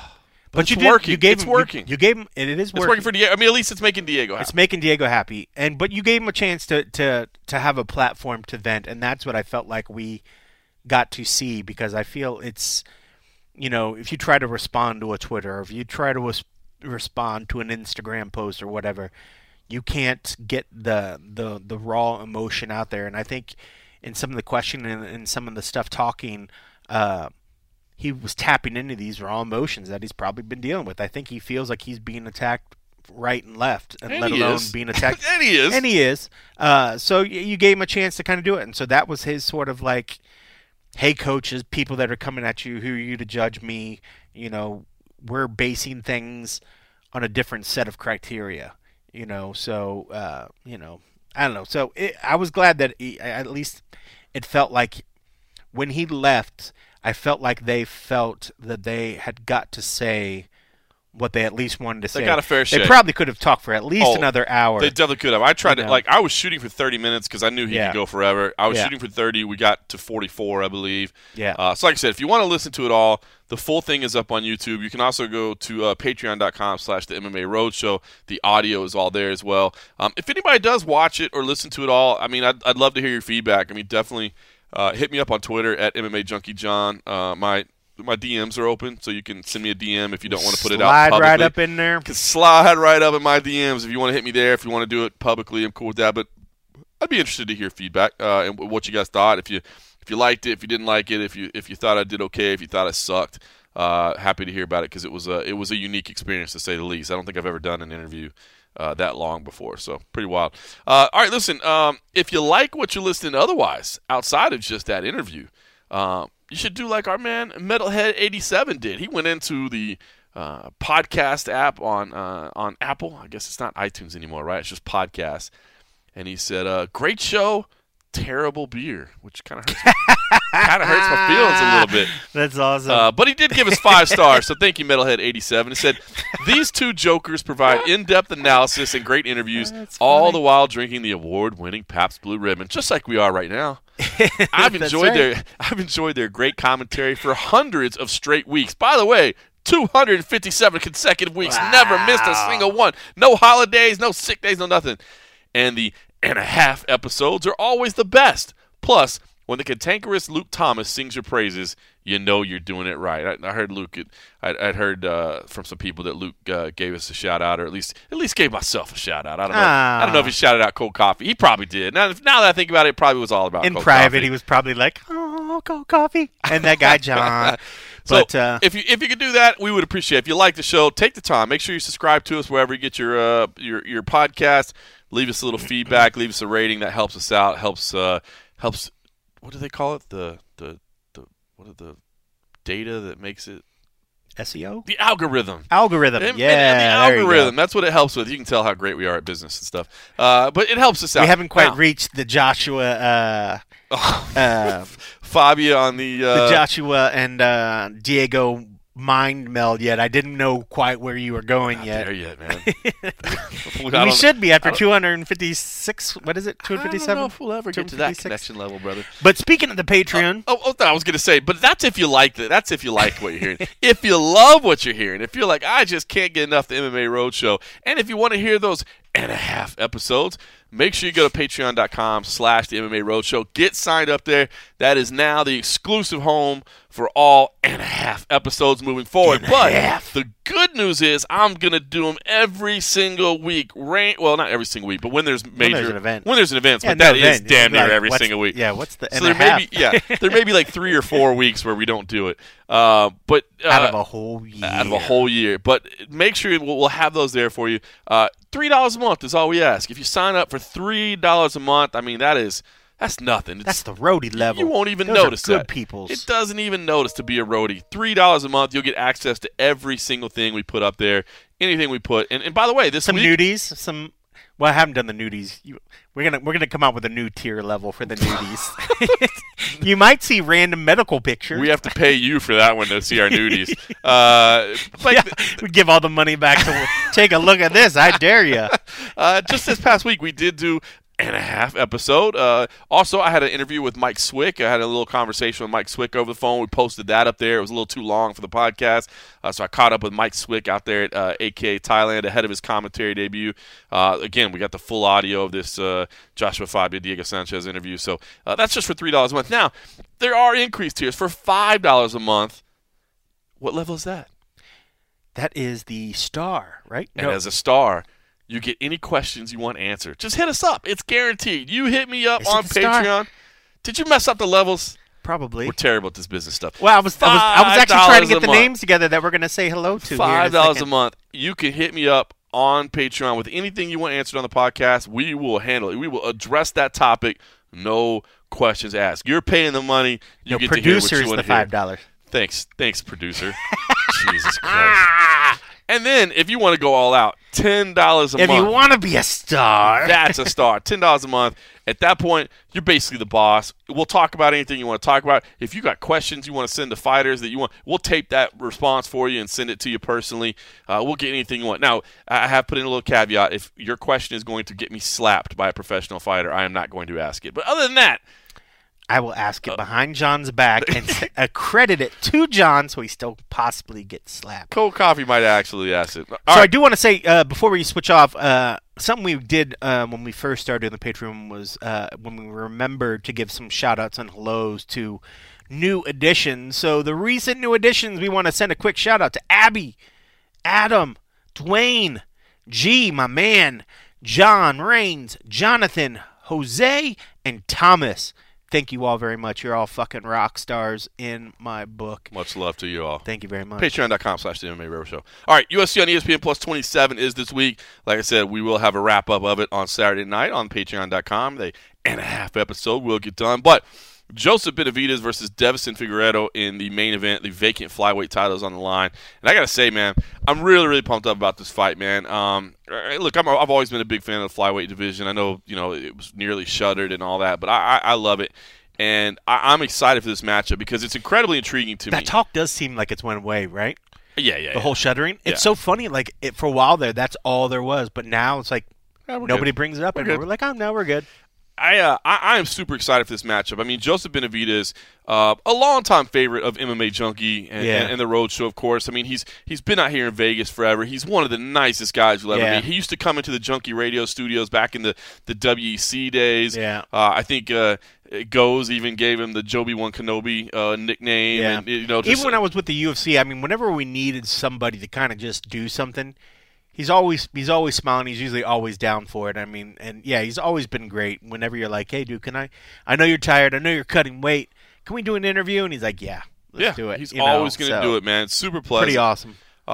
But it's working. It's working. You gave him, and it is working. It's working for Diego. I mean, at least it's making Diego happy. It's making Diego happy, but you gave him a chance to have a platform to vent, and that's what I felt like we got to see, because I feel it's, if you try to respond to a Twitter, or if you try to respond to an Instagram post or whatever, you can't get the raw emotion out there. And I think in some of the questioning and some of the stuff talking, he was tapping into these raw emotions that he's probably been dealing with. I think he feels like he's being attacked right and left, and let alone being attacked. And he is. And he is. So you gave him a chance to kind of do it. And so that was his sort of like, hey, coaches, people that are coming at you, who are you to judge me? We're basing things on a different set of criteria. So, I don't know. So I was glad that at least it felt like when he left, I felt like they felt that they had got to say what they at least wanted to say. They got a fair shake. They probably could have talked for at least another hour. They definitely could have. I tried to, I was shooting for 30 minutes because I knew he could go forever. I was shooting for 30. We got to 44, I believe. Yeah. So like I said, if you want to listen to it all, the full thing is up on YouTube. You can also go to patreon.com/the MMA Roadshow. The audio is all there as well. If anybody does watch it or listen to it all, I mean, I'd love to hear your feedback. I mean, definitely hit me up on Twitter at MMA Junkie John. My DMs are open, so you can send me a DM if you don't want to put it out publicly. Slide right up in there. You can slide right up in my DMs if you want to hit me there. If you want to do it publicly, I'm cool with that. But I'd be interested to hear feedback and what you guys thought. If you liked it, if you didn't like it, if you thought I did okay, if you thought I sucked, happy to hear about it, because it was a unique experience, to say the least. I don't think I've ever done an interview that long before, so pretty wild. All right, listen, if you like what you're listening to otherwise, outside of just that interview, you should do like our man Metalhead87 did. He went into the podcast app on Apple. I guess it's not iTunes anymore, right? It's just podcasts. And he said, great show, terrible beer, which kind of hurts my feelings a little bit. That's awesome. But he did give us 5 stars, so thank you, Metalhead87. He said, these two jokers provide in-depth analysis and great interviews, all the while drinking the award-winning Pabst Blue Ribbon, just like we are right now. I've enjoyed their great commentary for hundreds of straight weeks. By the way, 257 consecutive weeks, never missed a single one. No holidays, no sick days, no nothing. And the and a half episodes are always the best. Plus, when the cantankerous Luke Thomas sings your praises, you know you're doing it right. I heard Luke. I'd heard from some people that Luke gave us a shout out, or at least gave myself a shout out. I don't know. I don't know if he shouted out Cold Coffee. He probably did. Now that I think about it, it probably was all about in Cold private. Coffee. He was probably like, "Oh, Cold Coffee," and that guy John. So but if you could do that, we would appreciate it. If you like the show, take the time. Make sure you subscribe to us wherever you get your podcast. Leave us a little feedback. Leave us a rating. That helps us out. Helps. What do they call it? The data that makes it SEO? The algorithm. Algorithm. The Yeah. algorithm. That's what it helps with. You can tell how great we are at business and stuff. But it helps us out. We haven't quite Now, reached the Joshua Fabia on the Joshua and Diego mind meld yet. I didn't know quite where you were going yet. There yet, man. We should be after 256. What is it? 257? I don't know if we'll ever get to that connection level, brother. But speaking of the Patreon, I was going to say, but that's if you like it. That's if you like what you're hearing. If you love what you're hearing, if you're like, I just can't get enough the MMA Roadshow, and if you want to hear those and a half episodes, make sure you go to patreon.com/the MMA Roadshow. Get signed up there. That is now the exclusive home for all and a half episodes moving forward. But the good news is I'm going to do them every single week. Well, not every single week, but when there's major, when there's an event. But that is damn near every single week. Yeah, what's the so there may be like 3 or 4 weeks where we don't do it. But out of a whole year. Out of a whole year. But make sure we'll have those there for you. $3 a month is all we ask. If you sign up for $3 a month, I mean, that's nothing. That's the roadie level. You won't even Those notice are good that. peoples. It doesn't even notice to be a roadie. $3 a month, you'll get access to every single thing we put up there, anything we put. And by the way, this some week, nudies, Well, I haven't done the nudies. We're gonna come out with a new tier level for the nudies. You might see random medical pictures. we have to pay you for that one to see our nudies. We give all the money back to take a look at this. I dare you. Just this past week, we did do 8.5 episode. Also, I had an interview with Mike Swick. I had a little conversation with Mike Swick over the phone. We posted that up there. It was a little too long for the podcast, so I caught up with Mike Swick out there at AKA Thailand ahead of his commentary debut. Again, we got the full audio of this Joshua Fabia, Diego Sanchez interview. So that's just for $3 a month. Now, there are increased tiers for $5 a month. What level is that? That is the star, right? And as a star, you get any questions you want answered. Just hit us up. It's guaranteed. You hit me up on Patreon. Star? Did you mess up the levels? Probably. We're terrible at this business stuff. Well, I was actually trying to get the names together that we're going to say hello to. $5 a month. You can hit me up on Patreon with anything you want answered on the podcast. We will handle it. We will address that topic. No questions asked. You're paying the money. You get to hear what you want to hear. $5. Thanks, producer. Jesus Christ. And then, if you want to go all out, $10 a month. If you want to be a star. That's a star. $10 a month. At that point, you're basically the boss. We'll talk about anything you want to talk about. If you got questions you want to send to fighters that you want, we'll tape that response for you and send it to you personally. We'll get anything you want. Now, I have put in a little caveat. If your question is going to get me slapped by a professional fighter, I am not going to ask it. But other than that, I will ask it behind John's back and accredit it to John so he still possibly gets slapped. Cold Coffee might actually ask it. I do want to say, before we switch off, something we did when we first started the Patreon was when we remembered to give some shout-outs and hellos to new additions. So the recent new additions, we want to send a quick shout-out to Abby, Adam, Dwayne, G, my man, John, Rains, Jonathan, Jose, and Thomas. Thank you all very much. You're all fucking rock stars in my book. Much love to you all. Thank you very much. Patreon.com/The MMA Rebel Show. All right, UFC on ESPN Plus 27 is this week. Like I said, we will have a wrap-up of it on Saturday night on Patreon.com. The 8.5 episode will get done. But Joseph Benavidez versus Deiveson Figueiredo in the main event. The vacant flyweight title is on the line. And I got to say, man, I'm really, really pumped up about this fight, man. Look, I've always been a big fan of the flyweight division. I know, it was nearly shuttered and all that, but I love it. And I'm excited for this matchup because it's incredibly intriguing to me. That talk does seem like it's went away, right? Yeah. The whole shuttering. Yeah. It's so funny. Like, for a while there, that's all there was. But now it's like nobody brings it up anymore. We're like, oh, no, we're good. I am super excited for this matchup. I mean, Joseph Benavidez, a longtime favorite of MMA Junkie and the Road Show, of course. I mean, he's been out here in Vegas forever. He's one of the nicest guys you'll ever meet. He used to come into the Junkie radio studios back in the WEC days. Yeah. I think Goes even gave him the Joby-Wan Kenobi nickname. Yeah. And, even when I was with the UFC, I mean, whenever we needed somebody to kind of just do something, he's always smiling. He's usually always down for it. I mean, and yeah, he's always been great. Whenever you're like, hey, dude, I know you're tired. I know you're cutting weight. Can we do an interview? And he's like, yeah, let's do it. He's always going to do it, man. It's super pleasant. Pretty awesome.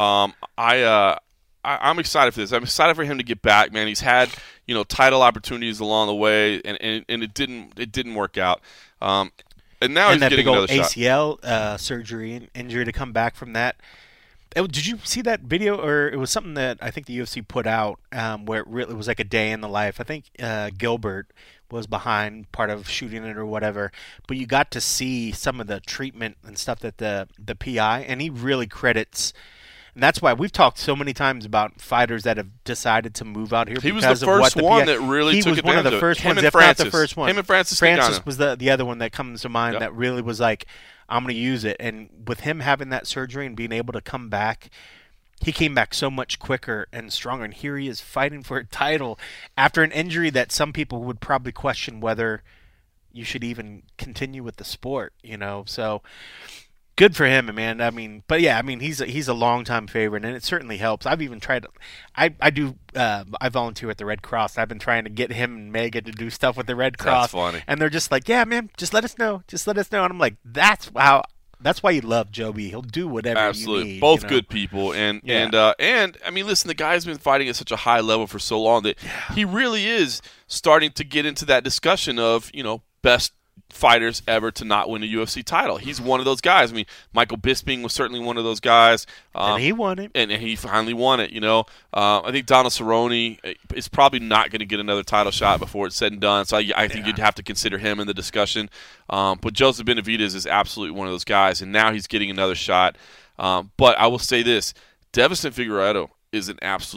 I'm excited for this. I'm excited for him to get back, man. He's had, title opportunities along the way, and it didn't work out. And now he's getting another shot. ACL surgery and injury to come back from that. Did you see that video? Or it was something that I think the UFC put out where it was like a day in the life. I think Gilbert was behind part of shooting it or whatever. But you got to see some of the treatment and stuff that the PI, and he really credits. And that's why we've talked so many times about fighters that have decided to move out here. He was the first one that really took advantage of it. He was one of the first ones, if not the first one. Him and Francis was the other one that comes to mind that really was like, I'm going to use it. And with him having that surgery and being able to come back, he came back so much quicker and stronger. And here he is fighting for a title after an injury that some people would probably question whether you should even continue with the sport, So good for him, man. I mean, but yeah, I mean, he's a longtime favorite, and it certainly helps. I've even tried. I volunteer at the Red Cross. I've been trying to get him and Megan to do stuff with the Red Cross. That's funny. And they're just like, yeah, man, just let us know. And I'm like, that's why you love Joby. He'll do whatever you need. Both good people, and I mean, listen, the guy's been fighting at such a high level for so long that he really is starting to get into that discussion of best fighters ever to not win a UFC title. He's one of those guys. I mean, Michael Bisping was certainly one of those guys. And he won it. And he finally won it, I think Donald Cerrone is probably not going to get another title shot before it's said and done, so I think you'd have to consider him in the discussion. But Joseph Benavidez is absolutely one of those guys, and now he's getting another shot. But I will say this, Deiveson Figueiredo is an absolute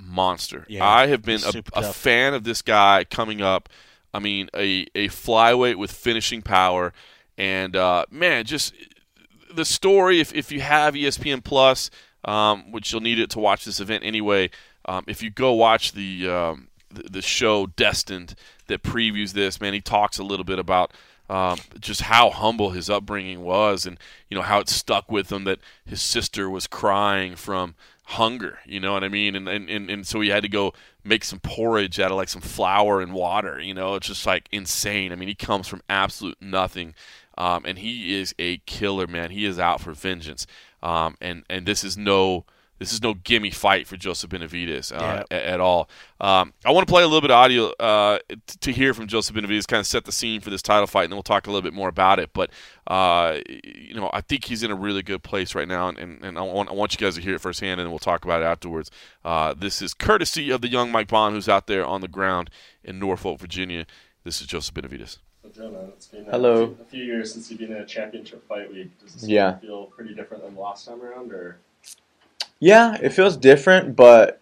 monster. Yeah, I have been he's super a tough. fan of this guy coming up. I mean, a flyweight with finishing power. And, man, just the story, if you have ESPN Plus, which you'll need it to watch this event anyway, if you go watch the show Destined that previews this, man, he talks a little bit about just how humble his upbringing was, and how it stuck with him that his sister was crying from hunger. You know what I mean? And so he had to go make some porridge out of like some flour and water. It's just like insane. I mean, he comes from absolute nothing, and he is a killer, man. He is out for vengeance, and this is no gimme fight for Joseph Benavidez at all. I want to play a little bit of audio to hear from Joseph Benavidez, kind of set the scene for this title fight, and then we'll talk a little bit more about it. But I think he's in a really good place right now, and I want you guys to hear it firsthand, and then we'll talk about it afterwards. This is courtesy of the young Mike Bond, who's out there on the ground in Norfolk, Virginia. This is Joseph Benavidez. It's been Hello. A few years since you've been in a championship fight week. Does this feel pretty different than last time around, or? Yeah, it feels different, but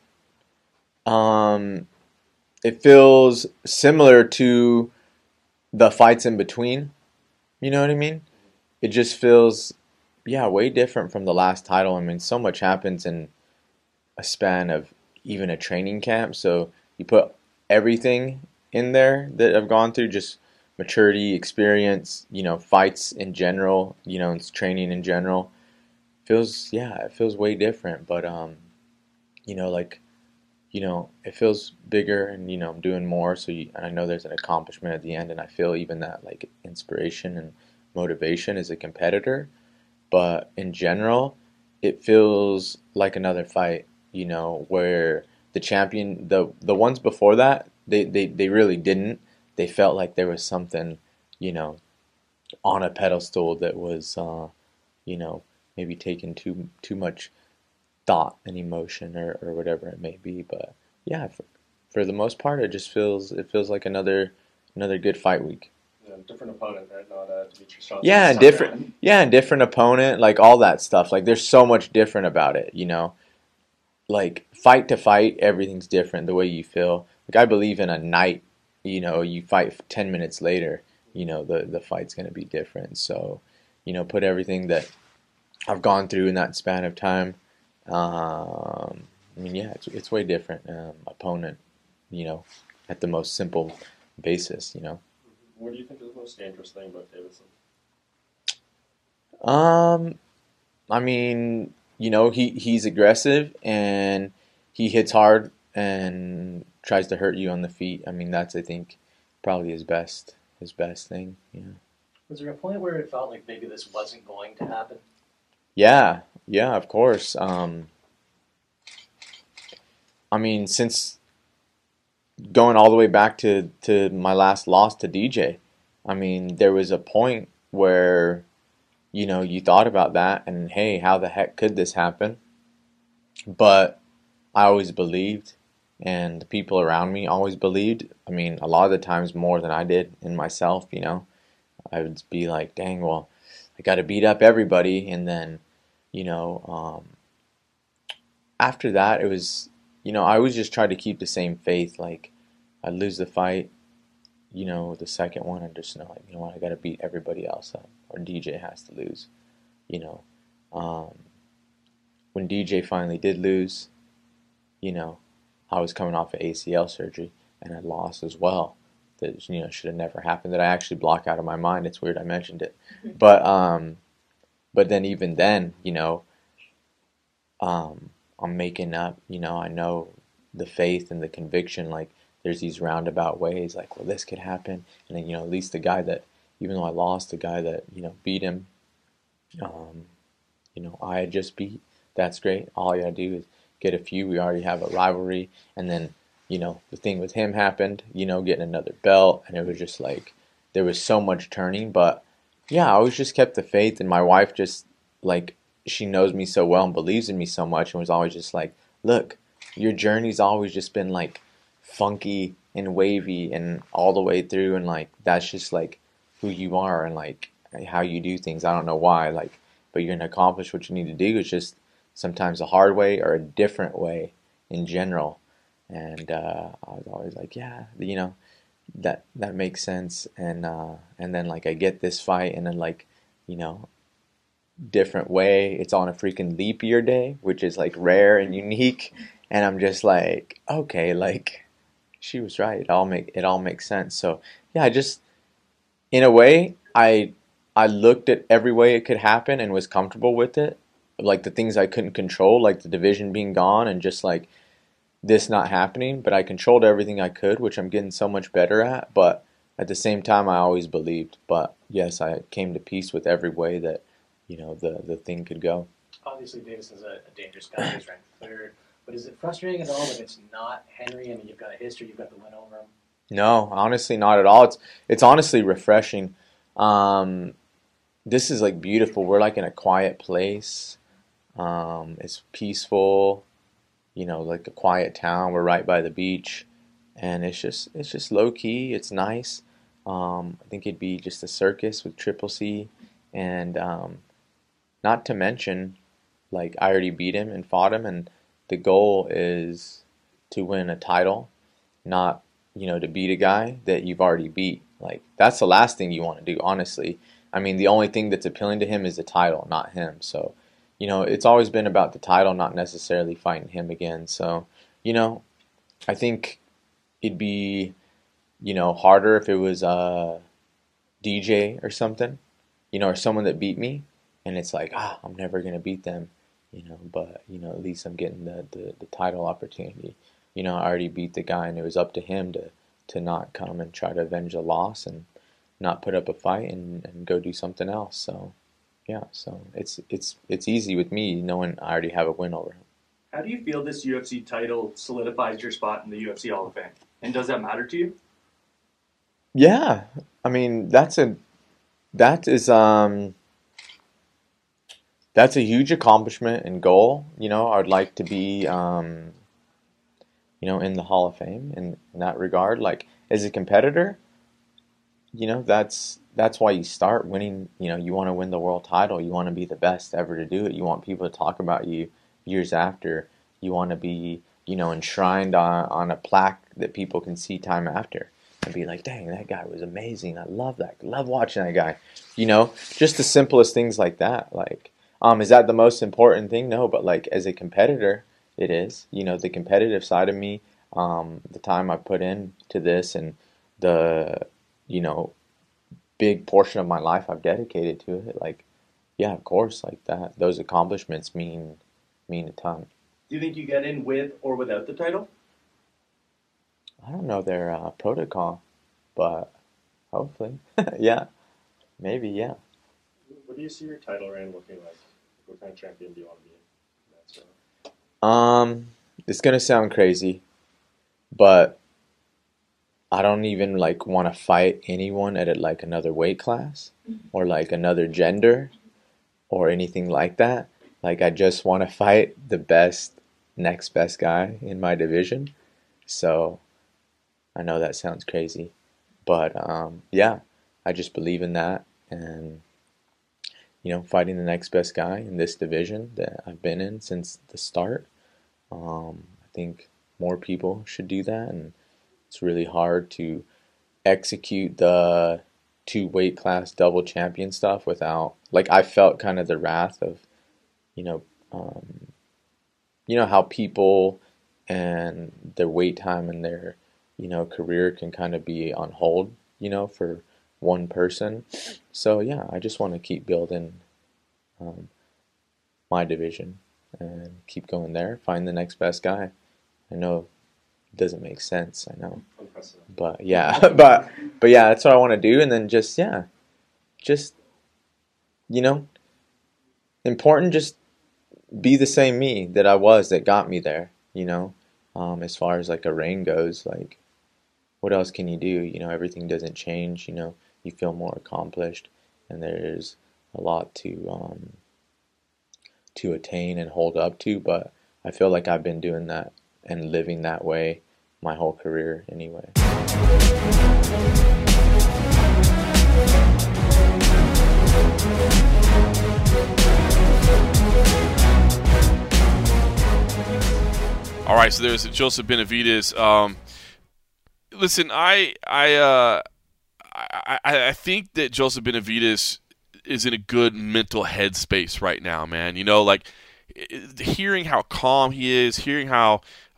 it feels similar to the fights in between. You know what I mean? It just feels, way different from the last title. I mean, so much happens in a span of even a training camp. So you put everything in there that I've gone through, just maturity, experience, fights in general, it's training in general. It feels way different, but it feels bigger, and I'm doing more, so and I know there's an accomplishment at the end, and I feel even that like inspiration and motivation as a competitor. But in general, it feels like another fight, where the champion, the ones before that, they really didn't. They felt like there was something, on a pedestal that was maybe taking too much thought and emotion or whatever it may be. But for the most part, it feels like another good fight week. Yeah, different opponent, right? Not Demetrius Johnson. And different opponent, like all that stuff. Like there's so much different about it, Like fight to fight, everything's different. The way you feel. Like I believe in a night, you fight 10 minutes later, the fight's gonna be different. So, put everything that I've gone through in that span of time. It's way different. Opponent, at the most simple basis, What do you think is the most dangerous thing about Deiveson? He's aggressive and he hits hard and tries to hurt you on the feet. I mean, that's, I think, probably his best thing. Yeah. Was there a point where it felt like maybe this wasn't going to happen? Yeah, of course. Since going all the way back to my last loss to DJ, there was a point where, you thought about that and, hey, how the heck could this happen? But I always believed, and the people around me always believed. A lot of the times more than I did in myself, I would be like, dang, well, I got to beat up everybody. And then, after that, it was, I always just tried to keep the same faith. Like, I'd lose the fight, the second one, and just know, like, I got to beat everybody else up, or DJ has to lose, When DJ finally did lose, I was coming off of ACL surgery, and I lost as well. That, should have never happened, that I actually block out of my mind. It's weird I mentioned it. But then even then, I'm making up, I know the faith and the conviction, like there's these roundabout ways, like, well, this could happen. And then, at least the guy that, even though I lost, the guy that, beat him, I had just beat, that's great. All you gotta do is get a few. We already have a rivalry. And then, the thing with him happened, getting another belt. And it was just like, there was so much turning. But yeah, I always just kept the faith. And my wife just, like, she knows me so well and believes in me so much, and was always just like, look, your journey's always just been like funky and wavy and all the way through, and like that's just like who you are and like how you do things. I don't know why, like, but you're gonna accomplish what you need to do. It's just sometimes a hard way or a different way in general. And I was always like, yeah, you know, that makes sense. And then like I get this fight and then like, you know, different way. It's on a freaking leap year day, which is like rare and unique. And I'm just like, okay, like she was right. It all makes sense. So yeah, I just, in a way, I looked at every way it could happen and was comfortable with it. Like the things I couldn't control, like the division being gone and just like this not happening. But I controlled everything I could, which I'm getting so much better at. But at the same time, I always believed. But yes, I came to peace with every way that, you know, the thing could go. Obviously, Davison's a dangerous guy. He's ranked third. But is it frustrating at all that it's not Henry? I mean, you've got a history. You've got the win over him. No, honestly, not at all. It's honestly refreshing. This is like beautiful. We're like in a quiet place. It's peaceful. You know, like a quiet town. We're right by the beach, and it's just low key. It's nice. I think it'd be just a circus with Triple C, and not to mention, like I already beat him and fought him, and the goal is to win a title, not, you know, to beat a guy that you've already beat. Like that's the last thing you want to do, honestly. I mean, the only thing that's appealing to him is the title, not him. So, you know, it's always been about the title, not necessarily fighting him again. So, you know, I think it'd be, you know, harder if it was DJ or something, you know, or someone that beat me, and it's like, I'm never gonna beat them, you know. But you know, at least I'm getting the title opportunity. You know, I already beat the guy, and it was up to him to not come and try to avenge the loss and not put up a fight and go do something else. So yeah, so it's easy with me knowing I already have a win over him. How do you feel this UFC title solidifies your spot in the UFC Hall of Fame? And does that matter to you? Yeah, I mean that's a huge accomplishment and goal. You know, I'd like to be you know, in the Hall of Fame in that regard. Like as a competitor, you know, that's why you start winning. You know, you want to win the world title. You want to be the best ever to do it. You want people to talk about you years after. You want to be, you know, enshrined on a plaque that people can see time after and be like, dang, that guy was amazing. I love that. Love watching that guy. You know, just the simplest things like that. Like, is that the most important thing? No, but like as a competitor, it is. You know, the competitive side of me, the time I put in to this and the, you know, big portion of my life I've dedicated to it. Like, yeah, of course, like that. Those accomplishments mean a ton. Do you think you get in with or without the title? I don't know their protocol, but hopefully, yeah, maybe, yeah. What do you see your title reign looking like? What kind of champion do you want to be? It's gonna sound crazy, but I don't even like want to fight anyone at like another weight class or like another gender or anything like that. Like I just want to fight the next best guy in my division. So I know that sounds crazy, but yeah, I just believe in that, and you know, fighting the next best guy in this division that I've been in since the start. I think more people should do that, and it's really hard to execute the 2 weight class double champion stuff without, like, I felt kind of the wrath of, you know how people and their wait time and their, you know, career can kind of be on hold, you know, for one person. So yeah, I just want to keep building my division and keep going there, find the next best guy. I know it doesn't make sense, I know, but yeah, but yeah, that's what I want to do. And then just you know, important, just be the same me that I was that got me there, you know. As far as like a reign goes, like what else can you do? You know, everything doesn't change, you know, you feel more accomplished, and there's a lot to attain and hold up to, but I feel like I've been doing that and living that way my whole career anyway. All right, so there's Joseph Benavidez. Listen, I think that Joseph Benavidez is in a good mental headspace right now, man. You know, like hearing how calm he is, hearing how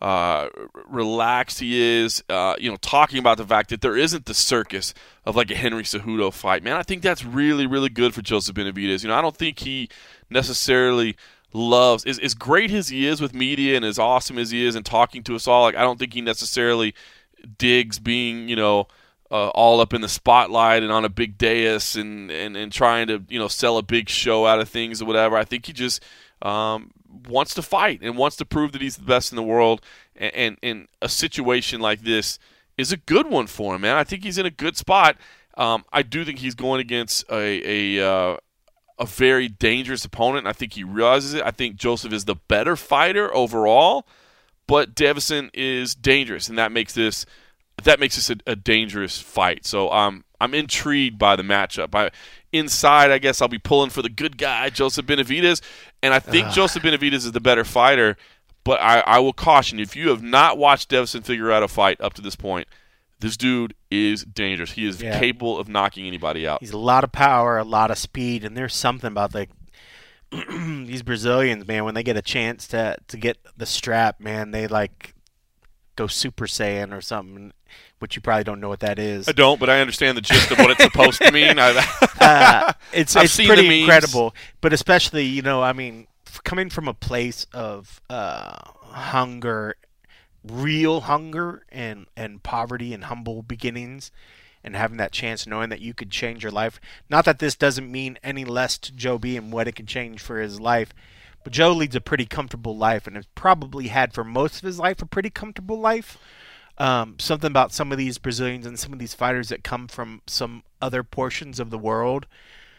relaxed he is, talking about the fact that there isn't the circus of like a Henry Cejudo fight, man. I think that's really, really good for Joseph Benavidez. You know, I don't think he necessarily loves, as great as he is with media and as awesome as he is in talking to us all, like I don't think he necessarily digs being, all up in the spotlight and on a big dais and trying to, sell a big show out of things or whatever. I think he just wants to fight and wants to prove that he's the best in the world. And a situation like this is a good one for him, man. I think he's in a good spot. I do think he's going against a very dangerous opponent, and I think he realizes it. I think Joseph is the better fighter overall, but Deiveson is dangerous, and that makes this a dangerous fight. So I'm intrigued by the matchup. Inside, I guess I'll be pulling for the good guy, Joseph Benavidez, and I think Joseph Benavidez is the better fighter, but I will caution you, if you have not watched Deiveson Figueiredo fight up to this point, this dude is dangerous. He is capable of knocking anybody out. He's a lot of power, a lot of speed, and there's something about like these Brazilians, man, when they get a chance to get the strap, man, they like go Super Saiyan or something, which you probably don't know what that is. I don't, but I understand the gist of what it's supposed to mean. It's pretty incredible, but especially, coming from a place of hunger, real hunger and poverty and humble beginnings, and having that chance, knowing that you could change your life. Not that this doesn't mean any less to Joe B and what it can change for his life, but Joe leads a pretty comfortable life and has probably had for most of his life a pretty comfortable life. Something about some of these Brazilians and some of these fighters that come from some other portions of the world,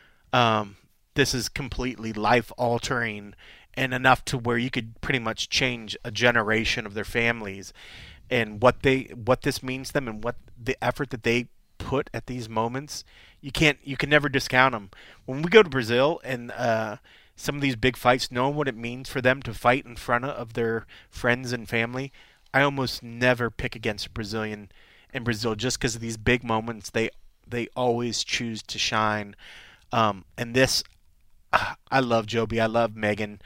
this is completely life-altering and enough to where you could pretty much change a generation of their families, and what this means to them and what the effort that they put at these moments. You can never discount them. When we go to Brazil and some of these big fights, knowing what it means for them to fight in front of their friends and family, I almost never pick against a Brazilian in Brazil just because of these big moments. They always choose to shine. And this, I love Joby. I love Megan.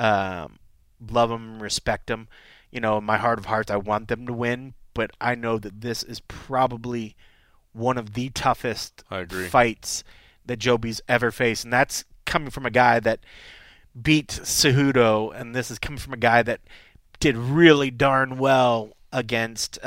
Love them, respect them. In my heart of hearts, I want them to win, but I know that this is probably one of the toughest fights that Joby's ever faced, and that's coming from a guy that beat Cejudo, and this is coming from a guy that did really darn well against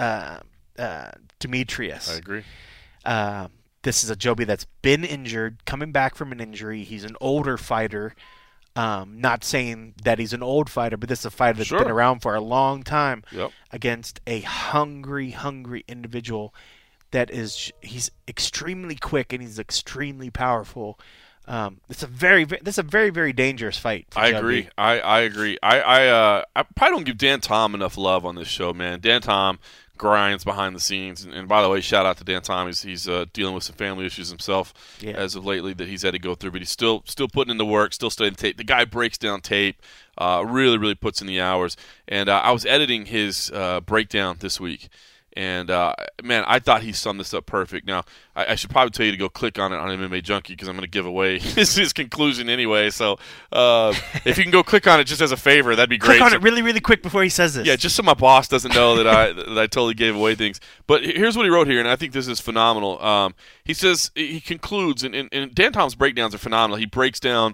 Demetrius. I agree. This is a Joby that's been injured, coming back from an injury. He's an older fighter. Not saying that he's an old fighter, but this is a fighter that's been around for a long time against a hungry individual he's extremely quick and he's extremely powerful. It's a very, very dangerous fight. I agree. I agree. I probably don't give Dan Tom enough love on this show, man. Dan Tom grinds behind the scenes, and by the way, shout out to Dan Tom. He's dealing with some family issues himself as of lately that he's had to go through, but he's still putting in the work, still studying tape. The guy breaks down tape, really puts in the hours. And I was editing his breakdown this week. And, man, I thought he summed this up perfect. Now, I should probably tell you to go click on it on MMA Junkie because I'm going to give away his conclusion anyway. So if you can go click on it just as a favor, that'd be great. Click on it really quick before he says this. Yeah, just so my boss doesn't know that I totally gave away things. But here's what he wrote here, and I think this is phenomenal. He says, he concludes, and Dan Tom's breakdowns are phenomenal. He breaks down,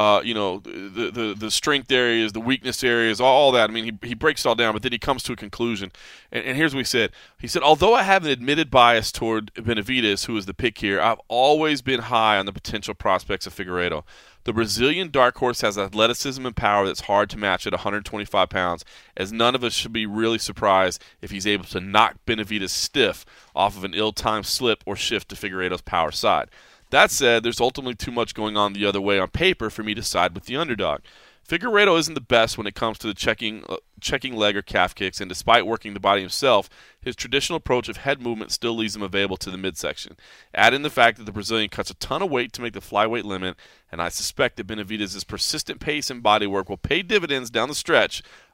the strength areas, the weakness areas, all that. I mean, he breaks it all down, but then he comes to a conclusion. And here's what he said. He said, although I have an admitted bias toward Benavidez, who is the pick here, I've always been high on the potential prospects of Figueiredo. The Brazilian dark horse has athleticism and power that's hard to match at 125 pounds, as none of us should be really surprised if he's able to knock Benavidez stiff off of an ill-timed slip or shift to Figueiredo's power side. That said, there's ultimately too much going on the other way on paper for me to side with the underdog. Figueiredo isn't the best when it comes to the checking leg or calf kicks, and despite working the body himself, his traditional approach of head movement still leaves him available to the midsection. Add in the fact that the Brazilian cuts a ton of weight to make the flyweight limit, and I suspect that Benavidez' persistent pace and body work will pay dividends down the stretch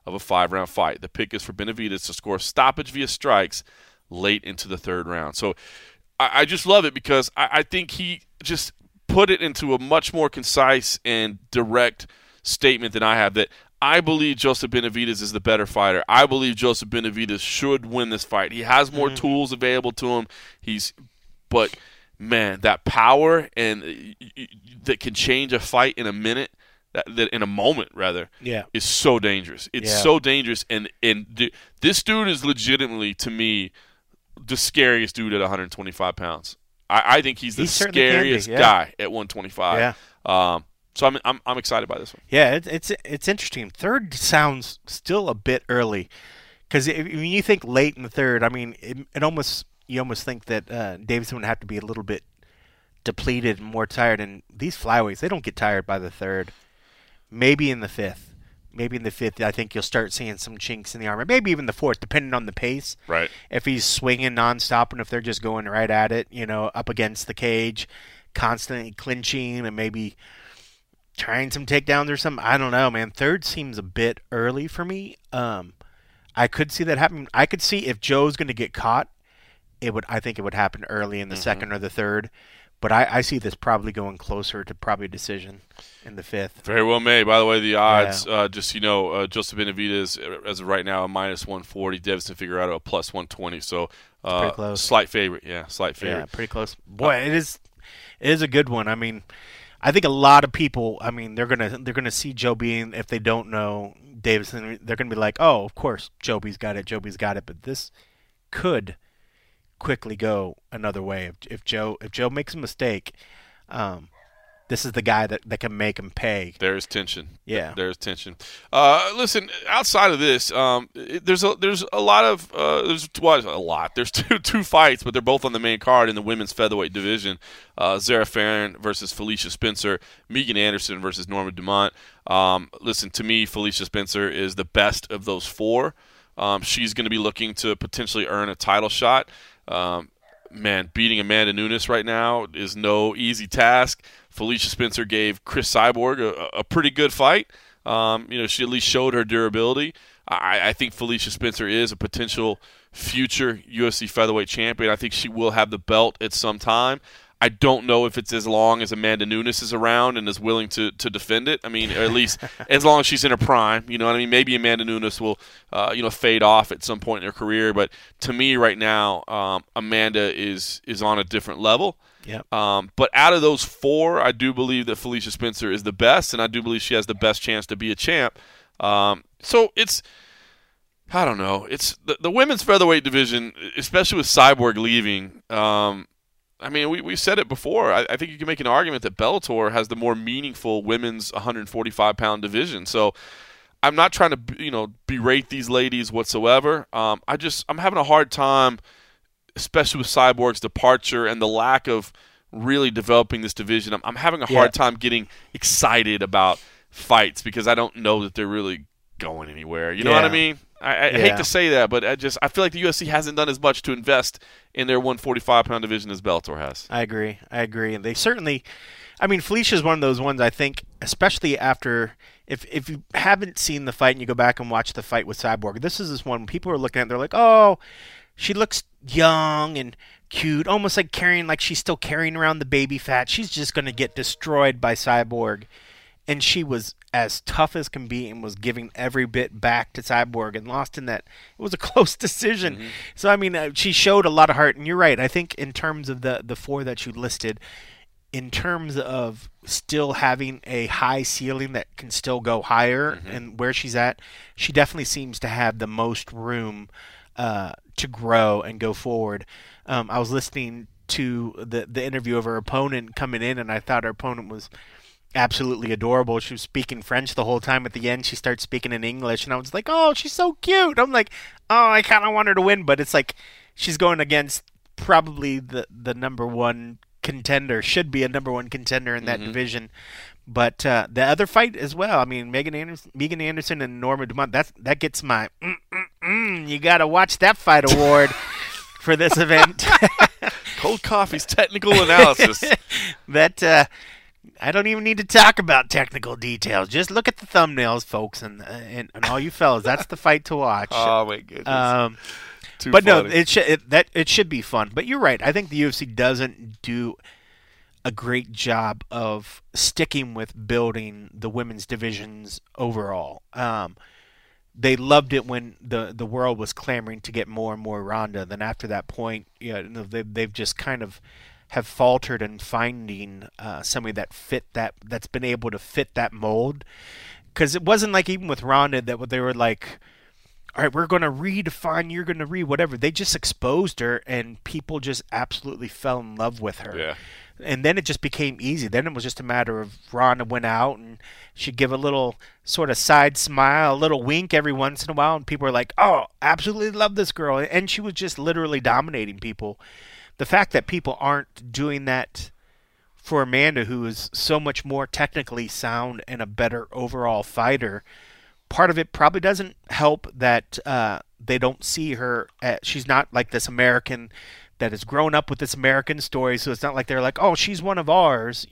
of a 5-round fight. The pick is for Benavidez to score stoppage via strikes late into the 3rd round. So I just love it because I think he just put it into a much more concise and direct statement than I have, that I believe Joseph Benavidez is the better fighter. I believe Joseph Benavidez should win this fight. He has more tools available to him. But man, that power and that can change a fight in a minute, that in a moment rather, is so dangerous. It's so dangerous, and this dude is legitimately, to me, the scariest dude at 125 pounds. I think he's the scariest guy at 125. Yeah. So I'm excited by this one. Yeah, it's interesting. 3rd sounds still a bit early, because when you think late in the 3rd, I mean, you almost think that Deiveson would have to be a little bit depleted and more tired. And these flyweights, they don't get tired by the 3rd. Maybe in the 5th. I think you'll start seeing some chinks in the armor. Maybe even the 4th, depending on the pace. Right. If he's swinging nonstop, and if they're just going right at it, up against the cage, constantly clinching, and maybe trying some takedowns or something. I don't know, man. 3rd seems a bit early for me. I could see that happen. I could see if Joe's going to get caught, I think it would happen early in the 2nd or the 3rd. But I see this probably going closer to probably a decision in the 5th. Very well may. By the way, the odds, Joseph Benavidez, as of right now, a -140. Deiveson Figueiredo, a +120. So pretty close. Slight favorite. Yeah, slight favorite. Yeah, pretty close. Boy, it is a good one. I mean, I think a lot of people, I mean, they're gonna see Joby, and if they don't know Deiveson, they're gonna be like, oh, of course, Joby's got it. But this could quickly go another way. If Joe makes a mistake, this is the guy that can make him pay. There's tension. Yeah, there's tension. Listen, outside of this, there's a lot of There's two fights, but they're both on the main card in the women's featherweight division. Zara Farron versus Felicia Spencer, Megan Anderson versus Norma Dumont. Listen, to me, Felicia Spencer is the best of those 4. She's going to be looking to potentially earn a title shot. Man, beating Amanda Nunes right now is no easy task. Felicia Spencer gave Chris Cyborg a pretty good fight. She at least showed her durability. I think Felicia Spencer is a potential future UFC featherweight champion. I think she will have the belt at some time. I don't know if it's as long as Amanda Nunes is around and is willing to defend it. I mean, or at least as long as she's in her prime. You know what I mean? Maybe Amanda Nunes will, fade off at some point in her career. But to me right now, Amanda is on a different level. Yep. But out of those 4, I do believe that Felicia Spencer is the best, and I do believe she has the best chance to be a champ. So it's, I don't know. It's the women's featherweight division, especially with Cyborg leaving. I mean, we said it before. I think you can make an argument that Bellator has the more meaningful women's 145-pound division. So I'm not trying to, berate these ladies whatsoever. I'm having a hard time, especially with Cyborg's departure and the lack of really developing this division. I'm having a hard time getting excited about fights because I don't know that they're really going anywhere. You know what I mean? I hate to say that, but I feel like the UFC hasn't done as much to invest in their 145-pound division as Bellator has. I agree. And they certainly, I mean, Felicia's one of those ones, I think, especially after, if you haven't seen the fight and you go back and watch the fight with Cyborg, this is this one people are looking at, they're like, oh, she looks young and cute, almost like she's still carrying around the baby fat. She's just going to get destroyed by Cyborg. And she was as tough as can be and was giving every bit back to Cyborg and lost in that. It was a close decision. Mm-hmm. So, I mean, she showed a lot of heart. And you're right. I think in terms of the 4 that you listed, in terms of still having a high ceiling that can still go higher and where she's at, she definitely seems to have the most room to grow and go forward. I was listening to the interview of her opponent coming in, and I thought her opponent was absolutely adorable. She was speaking French the whole time. At the end, she starts speaking in English, and I was like, oh, she's so cute. I'm like, oh, I kind of want her to win, but it's like she's going against probably the number 1 contender, should be a number 1 contender in that division. But the other fight as well, I mean, Megan Anderson and Norma Dumont, that gets my you got to watch that fight award for this event. Cold Coffee's technical analysis. That I don't even need to talk about technical details. Just look at the thumbnails, folks, and all you fellas. That's the fight to watch. Oh my goodness! But funny. no, it should be fun. But you're right. I think the UFC doesn't do a great job of sticking with building the women's divisions overall. They loved it when the world was clamoring to get more and more Ronda. Then after that point, they've just kind of have faltered in finding somebody that's been able to fit that mold. Because it wasn't like even with Ronda that they were like, all right, we're going to redefine, you're going to read whatever. They just exposed her, and people just absolutely fell in love with her. Yeah. And then it just became easy. Then it was just a matter of Ronda went out and she'd give a little sort of side smile, a little wink every once in a while, and people were like, oh, absolutely love this girl. And she was just literally dominating people. The fact that people aren't doing that for Amanda, who is so much more technically sound and a better overall fighter, part of it probably doesn't help that they don't see her. She's not like this American that has grown up with this American story, so it's not like they're like, oh, she's one of ours,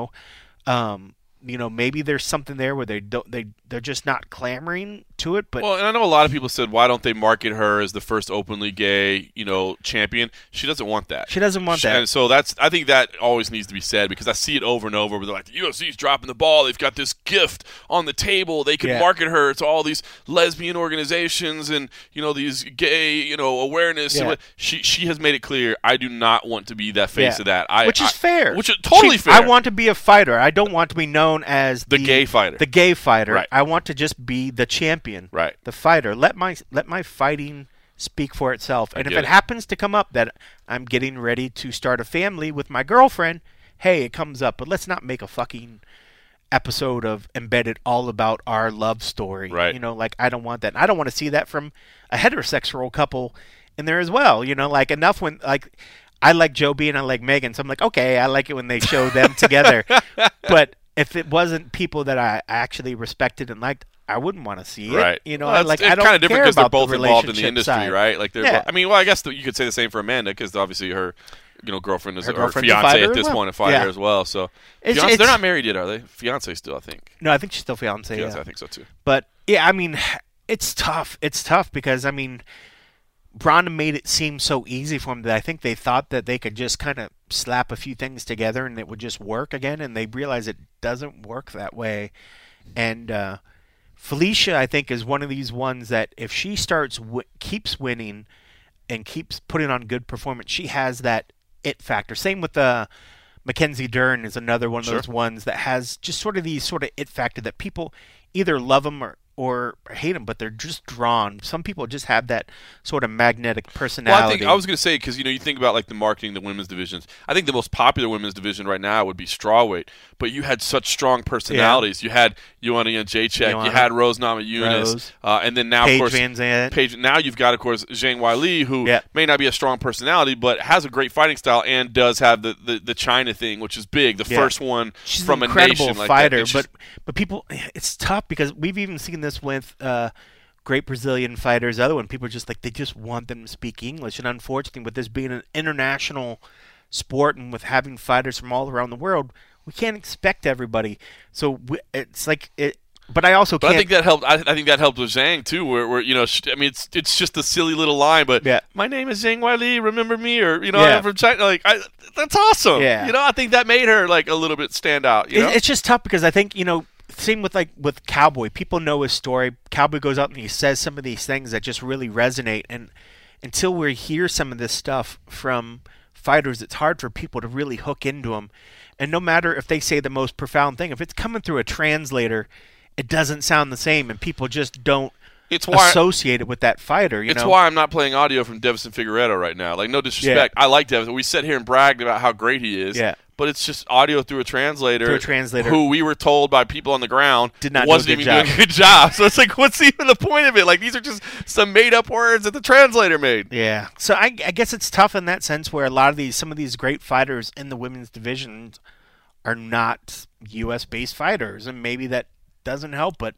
maybe there's something there where they're just not clamoring to it. But well, and I know a lot of people said, why don't they market her as the first openly gay, champion? She doesn't want that. She doesn't want that. And so I think that always needs to be said, because I see it over and over where they're like, the UFC's dropping the ball. They've got this gift on the table. They can market her to all these lesbian organizations and, these gay, awareness. Yeah. She has made it clear, I do not want to be that face of that. Which is fair. Which is totally fair. I want to be a fighter. I don't want to be known as the gay fighter. The gay fighter. Right. I want to just be the champion. Right. The fighter. Let my fighting speak for itself. And if it happens to come up that I'm getting ready to start a family with my girlfriend, hey, it comes up. But let's not make a fucking episode of Embedded all about our love story. Right. I don't want that. And I don't want to see that from a heterosexual couple in there as well. Enough when I like Joby and I like Megan, so I'm like, okay, I like it when they show them together. But if it wasn't people that I actually respected and liked, I wouldn't want to see it. Right. I don't kind of different care because they're about both the involved in the relationship industry, side. right? Like Yeah. I guess you could say the same for Amanda, because obviously her, girlfriend is, Her or girlfriend's a fiance fighter at as this well. point, a fighter Yeah. as well. So It's- they're not married yet, are they? Fiance still, I think. No, I think she's still fiance. Fiance, Yeah. I think so too. But yeah, it's tough. It's tough because Ronda made it seem so easy for them that I think they thought that they could just kind of slap a few things together and it would just work again, and they realize it doesn't work that way. And Felicia, I think, is one of these ones that if she keeps winning and keeps putting on good performance, she has that it factor. Same with Mackenzie Dern is another one of those ones that has just sort of it factor that people either love them or hate them, but they're just drawn. Some people just have that sort of magnetic personality. Well, I was going to say, because you think about the marketing, the women's divisions. I think the most popular women's division right now would be strawweight. But you had such strong personalities. Yeah. You had Joanna Jędrzejczyk, you had Rose Namajunas, and then now Paige of course Van Zandt. Now you've got of course Zhang Weili, who may not be a strong personality, but has a great fighting style and does have the China thing, which is big. The first one She's from an a incredible nation like fighter, that. But people, it's tough because we've even seen this with great Brazilian fighters. Other one, people are just they just want them to speak English, and unfortunately, with this being an international sport and with having fighters from all around the world, we can't expect everybody. So it's like it. But I also can't. I think that helped. I think that helped with Zhang too. Where it's just a silly little line, but my name is Zhang Weili. Remember me, or I'm from China. That's awesome. Yeah. I think that made her a little bit stand out. It's just tough because I think same with Cowboy. People know his story. Cowboy goes out and he says some of these things that just really resonate, and until we hear some of this stuff from fighters, it's hard for people to really hook into them. And no matter if they say the most profound thing, if it's coming through a translator, it doesn't sound the same, and people just don't associate it with that fighter. It's why I'm not playing audio from Devison Figueiredo right now. No disrespect. I like Devison. We sit here and bragged about how great he is. Yeah. But it's just audio through a translator. Who we were told by people on the ground wasn't even doing a good job. So it's what's even the point of it? These are just some made-up words that the translator made. Yeah. So I guess it's tough in that sense where some of these great fighters in the women's division are not U.S.-based fighters, and maybe that doesn't help. But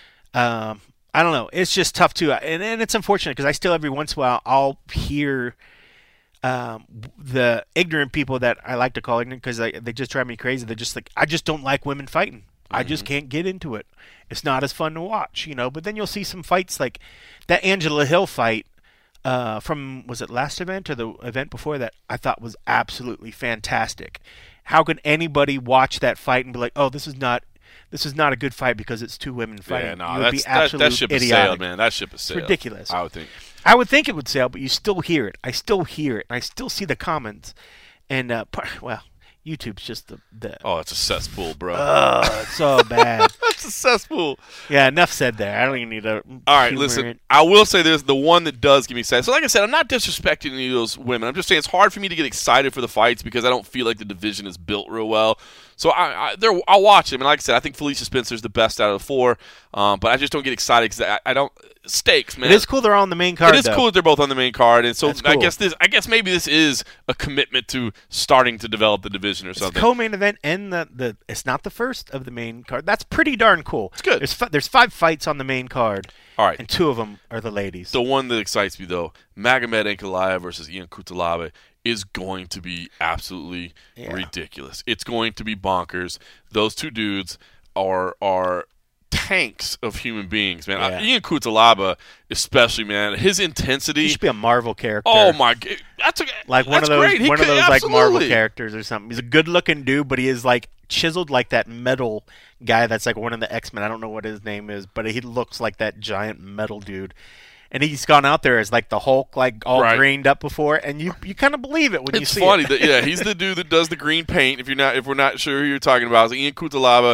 I don't know. It's just tough too, and it's unfortunate because I still every once in a while I'll hear the ignorant people that I like to call ignorant because they just drive me crazy. They're just like, I just don't like women fighting. I just can't get into it. It's not as fun to watch, But then you'll see some fights like that Angela Hill fight from, was it last event or the event before that? I thought was absolutely fantastic. How can anybody watch that fight and be like, oh, this is not a good fight because it's two women fighting? Yeah, no, that ship has sailed, man. That ship has sailed. It's ridiculous. I would think. I would think it would sail, but you still hear it. I still hear it. And I still see the comments. And, YouTube's just the oh, it's a cesspool, bro. It's so bad. It's a cesspool. Yeah, enough said there. I don't even need to. All right, listen. I will say there's the one that does give me excited. So, like I said, I'm not disrespecting any of those women. I'm just saying it's hard for me to get excited for the fights because I don't feel like the division is built real well. So I'll watch them. And like I said, I think Felicia Spencer's the best out of the four. But I just don't get excited because I don't. Stakes, man. It is cool they're all on the main card. It is cool that they're both on the main card, and so cool. I guess maybe this is a commitment to starting to develop the division or something. It's co-main event and the it's not the first of the main card. That's pretty darn cool. It's good. There's 5 fights on the main card. All right, and 2 of them are the ladies. The one that excites me though, Magomed Ankalaev versus Ian Cutelaba, is going to be absolutely ridiculous. It's going to be bonkers. Those two dudes are tanks of human beings, man. Yeah. Ian Cutelaba, especially, man, his intensity. He should be a Marvel character. Oh my god, that's one of those great. like Marvel characters or something. He's a good-looking dude, but he is like chiseled like that metal guy that's like one of the X-Men. I don't know what his name is, but he looks like that giant metal dude. And he's gone out there as like the Hulk, like all grained up before, and you kind of believe it when you see it. It's funny, he's the dude that does the green paint. If we're not sure who you're talking about, it's Ian Cutelaba,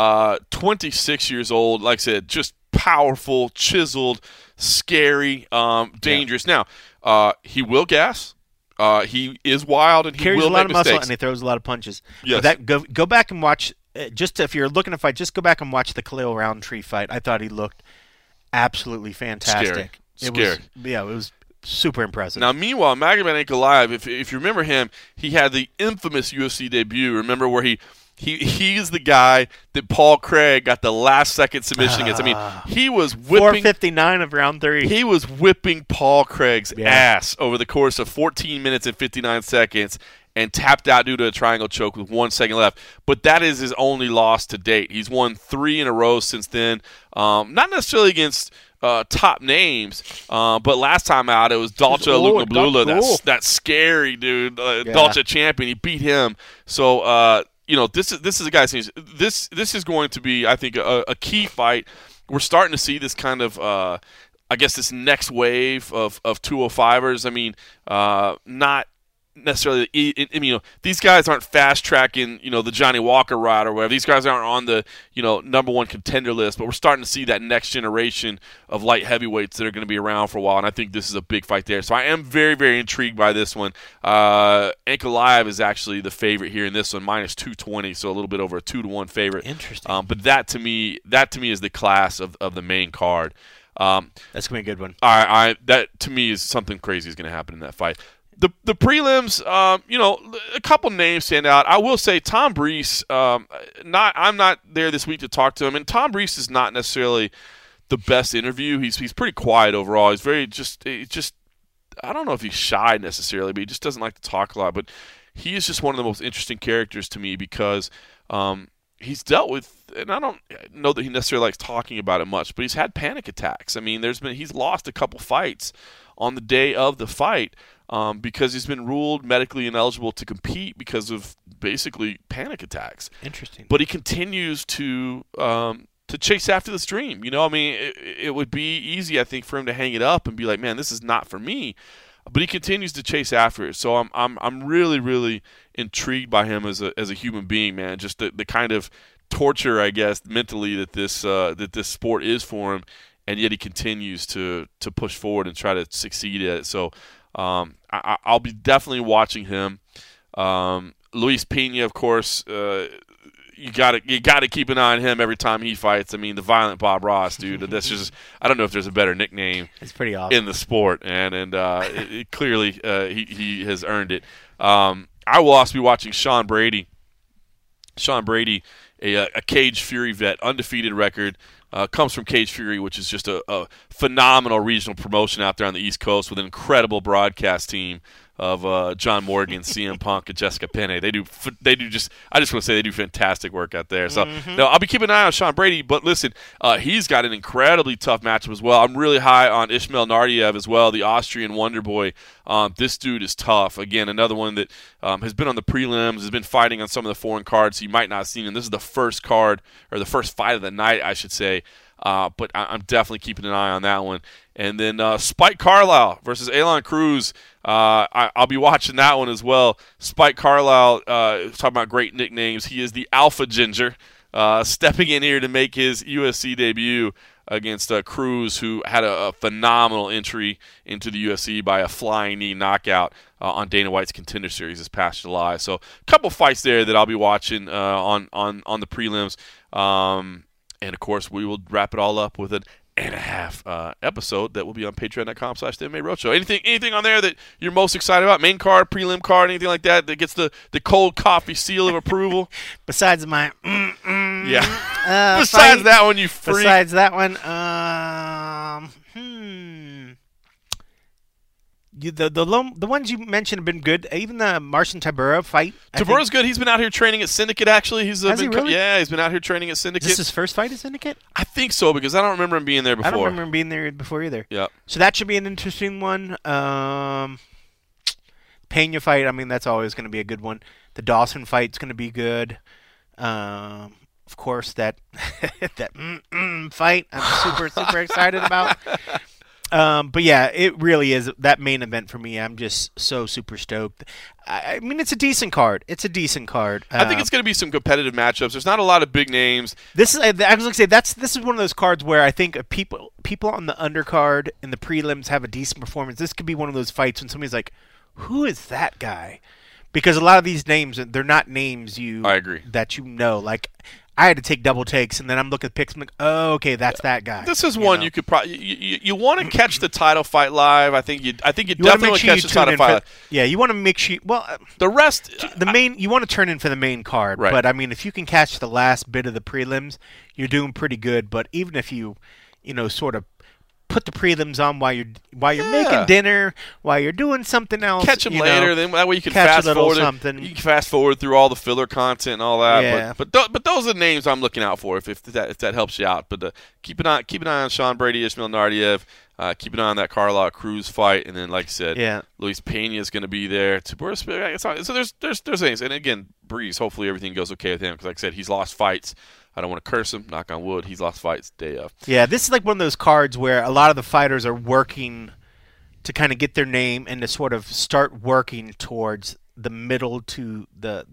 26 years old. Like I said, just powerful, chiseled, scary, dangerous. Now, he will gas. He is wild, and he carries will a lot make of muscle, mistakes. and he throws a lot of punches. Yes. But go back and watch. If you're looking to fight, just go back and watch the Khalil Roundtree fight. I thought he looked absolutely fantastic. Scary. It was super impressive. Now, meanwhile, Magomed Ankalaev, if you remember him, he had the infamous UFC debut. Remember where he's the guy that Paul Craig got the last-second submission against. I mean, he was whipping 4:59 of round 3. He was whipping Paul Craig's ass over the course of 14 minutes and 59 seconds. And tapped out due to a triangle choke with 1 second left. But that is his only loss to date. He's won 3 in a row since then. Not necessarily against top names, but last time out it was Dalcha Lukablula, that scary dude, Dalcha champion. He beat him. So this is a guy. This is going to be, I think, a key fight. We're starting to see this kind of. I guess this next wave of 205ers. I mean, not necessarily. These guys aren't fast tracking. The Johnny Walker route or whatever. These guys aren't on the number 1 contender list. But we're starting to see that next generation of light heavyweights that are going to be around for a while. And I think this is a big fight there. So I am very, very intrigued by this one. Ankalaev is actually the favorite here in this one, minus 220. So a little bit over a 2-1 favorite. Interesting. But that to me is the class of the main card. That's gonna be a good one. That to me is something crazy is going to happen in that fight. The prelims, a couple names stand out. I will say Tom Breese. I'm not there this week to talk to him, and Tom Breese is not necessarily the best interview. He's pretty quiet overall. He's very just I don't know if he's shy necessarily, but he just doesn't like to talk a lot. But he is just one of the most interesting characters to me because he's dealt with, and I don't know that he necessarily likes talking about it much, but he's had panic attacks. I mean, he's lost a couple fights on the day of the fight. Because he's been ruled medically ineligible to compete because of basically panic attacks. Interesting. But he continues to chase after this dream. It would be easy, I think, for him to hang it up and be like, "Man, this is not for me." But he continues to chase after it. So I'm really, really intrigued by him as a human being, man. Just the kind of torture, I guess, mentally that this sport is for him, and yet he continues to push forward and try to succeed at it. So. I'll be definitely watching him. Luis Pena, of course, you got to keep an eye on him every time he fights. I mean, the violent Bob Ross, dude. That's just, I don't know if there's a better nickname. It's pretty awesome in the sport, and clearly he has earned it. I will also be watching Sean Brady. Sean Brady, a Cage Fury vet, undefeated record. Comes from Cage Fury, which is just a phenomenal regional promotion out there on the East Coast with an incredible broadcast team of John Morgan, CM Punk, and Jessica Penne. They do just. I just want to say they do fantastic work out there. So no, I'll be keeping an eye on Sean Brady. But listen, he's got an incredibly tough matchup as well. I'm really high on Ismail Nardiev as well, the Austrian Wonder Boy. This dude is tough. Again, another one that has been on the prelims, has been fighting on some of the foreign cards you might not have seen. And this is the first card, or the first fight of the night, I should say. But I'm definitely keeping an eye on that one. And then Spike Carlisle versus Elon Cruz. I'll be watching that one as well. Spike Carlisle, talking about great nicknames. He is the Alpha Ginger, stepping in here to make his UFC debut against Cruz, who had a phenomenal entry into the UFC by a flying knee knockout on Dana White's Contender Series this past July. So a couple fights there that I'll be watching on the prelims. And, of course, we will wrap it all up with an and a half episode that will be on patreon.com/MMA Roadshow. Anything on there that you're most excited about? Main card, prelim card, anything like that gets the cold coffee seal of approval? Besides my yeah. Besides that one, you freak. Besides that one, the ones you mentioned have been good. Even the Marcin Tybura fight. Tybura's good. He's been out here training at Syndicate, actually. Has he really? Yeah, he's been out here training at Syndicate. Is this his first fight at Syndicate? I think so, because I don't remember him being there before. I don't remember him being there before either. Yeah. So that should be an interesting one. Pena fight, I mean, that's always going to be a good one. The Dawson fight's going to be good. Of course, that fight I'm super excited about. But yeah, it really is that main event for me. I'm just so super stoked. I mean, it's a decent card. I think it's going to be some competitive matchups. There's not a lot of big names. I was going to say this is one of those cards where I think people on the undercard in the prelims have a decent performance. This could be one of those fights when somebody's like, "Who is that guy?" Because a lot of these names, they're not names I agree. that you know. Like, I had to take double takes, and then I'm looking at picks. I'm like, oh, okay, that's that guy. This is one you could probably you want to catch the title fight live. I think you definitely want to catch the title fight live. Yeah, you want to make sure. Well, the rest, you want to turn in for the main card. Right. But I mean, if you can catch the last bit of the prelims, you're doing pretty good. But even if you sort of put the prelims on while you're making dinner, while you're doing something else. Catch them later, then that way you can fast forward. Something. You can fast forward through all the filler content and all that. Yeah. But those are the names I'm looking out for if that helps you out. But keep an eye on Sean Brady, Ismail Nardiev. Keep an eye on that Carlisle Cruz fight, and then like I said, Luis Pena is going to be there. So there's things, and again, Breeze. Hopefully everything goes okay with him because like I said, he's lost fights. I don't want to curse him. Knock on wood. He's lost fights day of. Yeah, this is like one of those cards where a lot of the fighters are working to kind of get their name and to sort of start working towards the middle to the,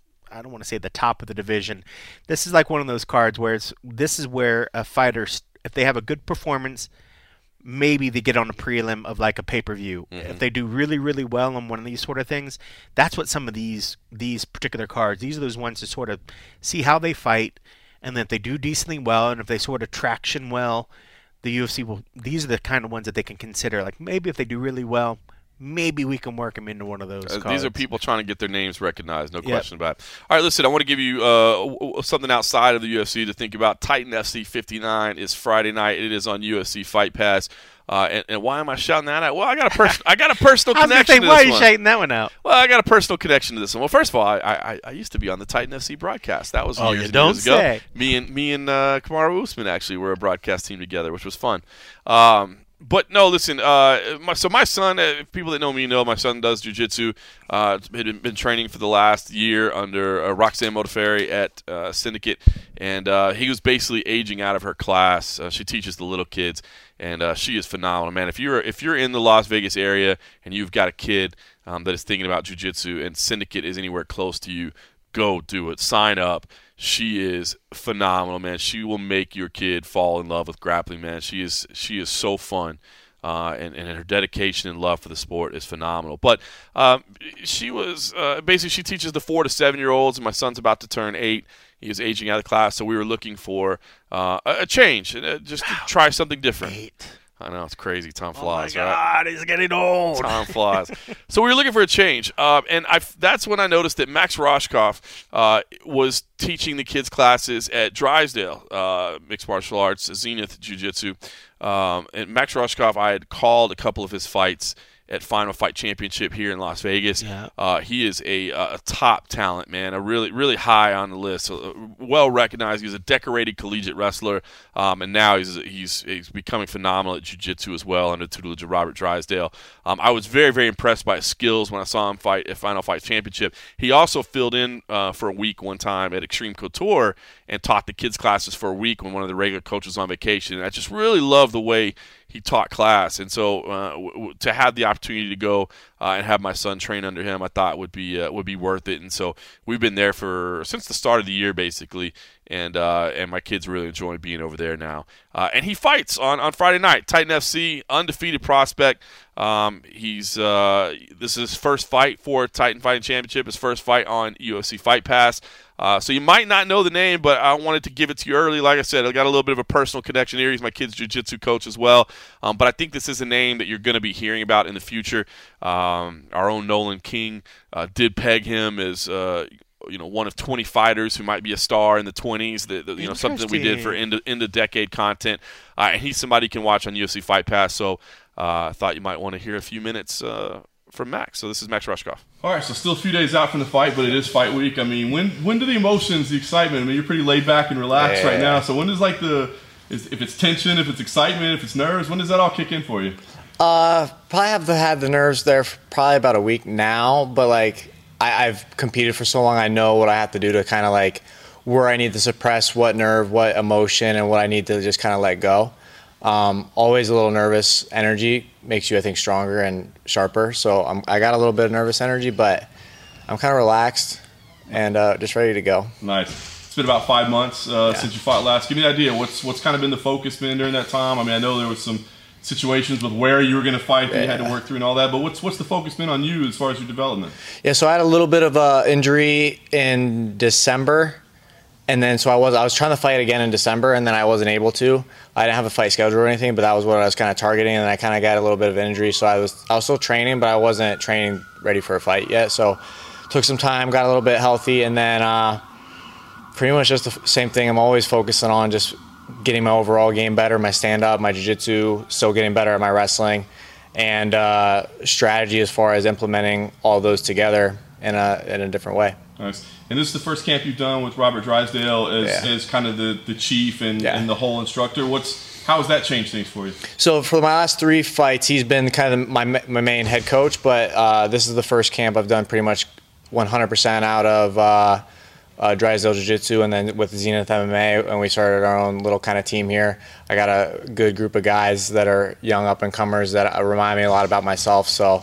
I don't want to say the top of the division. This is like one of those cards where this is where a fighter, if they have a good performance, maybe they get on a prelim of like a pay-per-view. If they do really, really well on one of these sort of things, that's what some of these particular cards, these are those ones to sort of see how they fight. And then if they do decently well, and if they sort of traction well, the UFC will. These are the kind of ones that they can consider. Like maybe if they do really well, maybe we can work them into one of those cards. These are people trying to get their names recognized, no question about it. All right, listen, I want to give you something outside of the UFC to think about. Titan FC 59 is Friday night. It is on UFC Fight Pass. And why am I shouting that out? Well, I got a personal connection to this one. Why are you shouting that one out? Well, I got a personal connection to this one. Well, first of all, I used to be on the Titan FC broadcast. That was years and years ago. Me and Kamaru Usman actually were a broadcast team together, which was fun. But no, listen. So my son, people that know me know my son does jiu-jitsu. Had been training for the last year under Roxanne Modafferi at Syndicate, and he was basically aging out of her class. She teaches the little kids, and she is phenomenal, man. If you're in the Las Vegas area and you've got a kid that is thinking about jiu-jitsu and Syndicate is anywhere close to you, go do it. Sign up. She is phenomenal, man. She will make your kid fall in love with grappling, man. She is so fun, and her dedication and love for the sport is phenomenal. But she was basically she teaches the 4 to 7 year olds, and my son's about to turn 8. He is aging out of class, so we were looking for a change, just to try something different. 8. I know, it's crazy. Time flies, right? Oh, my God, God, he's getting old. Time flies. So we were looking for a change. And that's when I noticed that Max Roshkoff was teaching the kids' classes at Drysdale, Mixed Martial Arts, Zenith Jiu-Jitsu. And Max Roshkoff, I had called a couple of his fights at Final Fight Championship here in Las Vegas. Yeah. He is a top talent, man, a really high on the list, well recognized. He's a decorated collegiate wrestler, and now he's becoming phenomenal at jiu-jitsu as well under the tutelage of Robert Drysdale. I was very impressed by his skills when I saw him fight at Final Fight Championship. He also filled in for a week one time at Extreme Couture and taught the kids classes for a week when one of the regular coaches was on vacation. And I just really love the way he taught class, and so to have the opportunity to go and have my son train under him, I thought would be worth it. And so we've been there since the start of the year, basically, and my kids really enjoy being over there now. And he fights on Friday night, Titan FC, undefeated prospect. This is his first fight for Titan Fighting Championship, his first fight on UFC Fight Pass. So you might not know the name, but I wanted to give it to you early. Like I said, I got a little bit of a personal connection here. He's my kid's jiu-jitsu coach as well. But I think this is a name that you're going to be hearing about in the future. Our own Nolan King did peg him as one of 20 fighters who might be a star in the 20s. Something that we did for end of decade content. And he's somebody you can watch on UFC Fight Pass. So I thought you might want to hear a few minutes from Max. So this is Max Rushkoff. All right, so still a few days out from the fight, but it is fight week. I mean, when do the emotions, the excitement? I mean, you're pretty laid back and relaxed right now. So when does if it's tension, if it's excitement, if it's nerves, when does that all kick in for you? Probably have had the nerves there for probably about a week now, but I've competed for so long, I know what I have to do to kind of where I need to suppress what nerve, what emotion, and what I need to just kind of let go. Always a little nervous energy makes you, I think, stronger and sharper. So I got a little bit of nervous energy, but I'm kind of relaxed and just ready to go. Nice. It's been about 5 months since you fought last. Give me an idea. What's kind of been the focus been during that time? I mean, I know there was some situations with where you were going to fight that you had to work through and all that, but what's the focus been on you as far as your development? Yeah, so I had a little bit of injury in December. And then so I was trying to fight again in December, and then I wasn't able to. I didn't have a fight schedule or anything, but that was what I was kind of targeting, and then I kind of got a little bit of injury. So I was still training, but I wasn't training ready for a fight yet. So took some time, got a little bit healthy, and then pretty much just the same thing. I'm always focusing on just getting my overall game better, my stand-up, my jiu-jitsu, still getting better at my wrestling, and strategy as far as implementing all those together in a different way. Nice. And this is the first camp you've done with Robert Drysdale as kind of the chief and the whole instructor. How has that changed things for you? So for my last 3 fights, he's been kind of my main head coach, but this is the first camp I've done pretty much 100% out of Drysdale Jiu-Jitsu, and then with Zenith MMA, and we started our own little kind of team here. I got a good group of guys that are young up-and-comers that remind me a lot about myself, so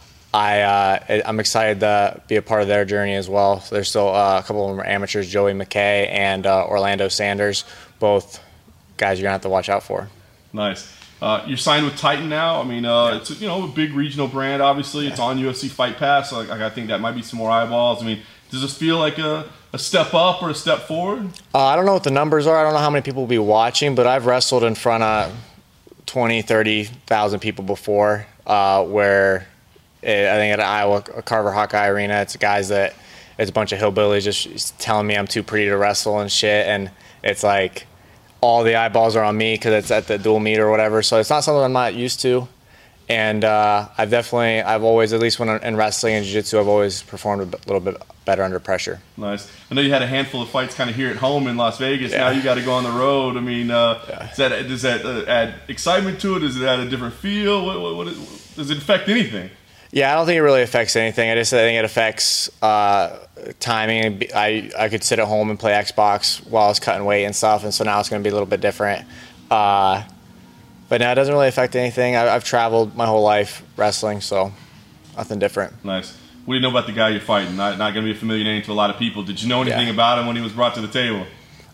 I'm excited to be a part of their journey as well. So there's still a couple of them are amateurs, Joey McKay and Orlando Sanders, both guys you're going to have to watch out for. Nice. You're signed with Titan now. I mean, it's a big regional brand, obviously. It's on UFC Fight Pass, so I think that might be some more eyeballs. I mean, does this feel like a step up or a step forward? I don't know what the numbers are. I don't know how many people will be watching, but I've wrestled in front of 20, 30,000 people before where – I think at Iowa Carver Hawkeye Arena, it's guys it's a bunch of hillbillies just telling me I'm too pretty to wrestle and shit, and it's like all the eyeballs are on me because it's at the dual meet or whatever. So it's not something I'm not used to, and I've always, at least when I'm in wrestling and jiu-jitsu, I've always performed a little bit better under pressure. Nice. I know you had a handful of fights kind of here at home in Las Vegas. Now you got to go on the road. I mean, does that add excitement to it? Does it add a different feel? Does it affect anything? Yeah, I don't think it really affects anything. I think it affects timing. I could sit at home and play Xbox while I was cutting weight and stuff, and so now it's going to be a little bit different. But no, it doesn't really affect anything. I've traveled my whole life wrestling, so nothing different. Nice. What do you know about the guy you're fighting? Not going to be a familiar name to a lot of people. Did you know anything about him when he was brought to the table?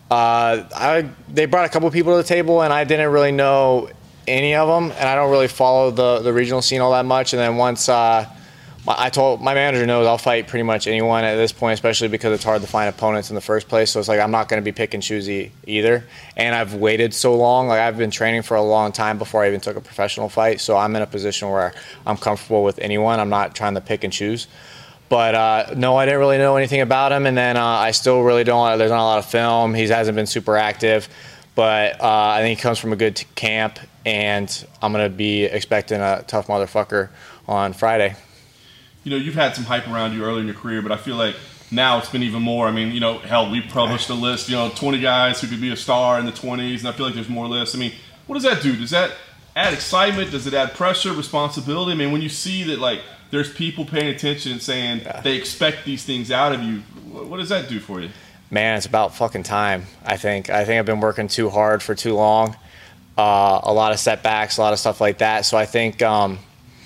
They brought a couple people to the table, and I didn't really know any of them, and I don't really follow the regional scene all that much. And then once I told my manager knows I'll fight pretty much anyone at this point, especially because it's hard to find opponents in the first place. So it's like I'm not going to be pick and choosy either. And I've waited so long, I've been training for a long time before I even took a professional fight. So I'm in a position where I'm comfortable with anyone. I'm not trying to pick and choose. But no, I didn't really know anything about him, and then I still really don't. There's not a lot of film. He hasn't been super active. but I think he comes from a good camp, and I'm going to be expecting a tough motherfucker on Friday. You know, you've had some hype around you early in your career, but I feel like now it's been even more. I mean, you know, hell, we published a list, 20 guys who could be a star in the 20s, and I feel like there's more lists. I mean, what does that do? Does that add excitement? Does it add pressure, responsibility? I mean, when you see that, like, there's people paying attention and saying they expect these things out of you, what does that do for you? Man, it's about fucking time, I think. I think I've been working too hard for too long. A lot of setbacks, a lot of stuff like that. So I think, to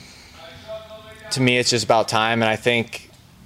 me, it's just about time. And I think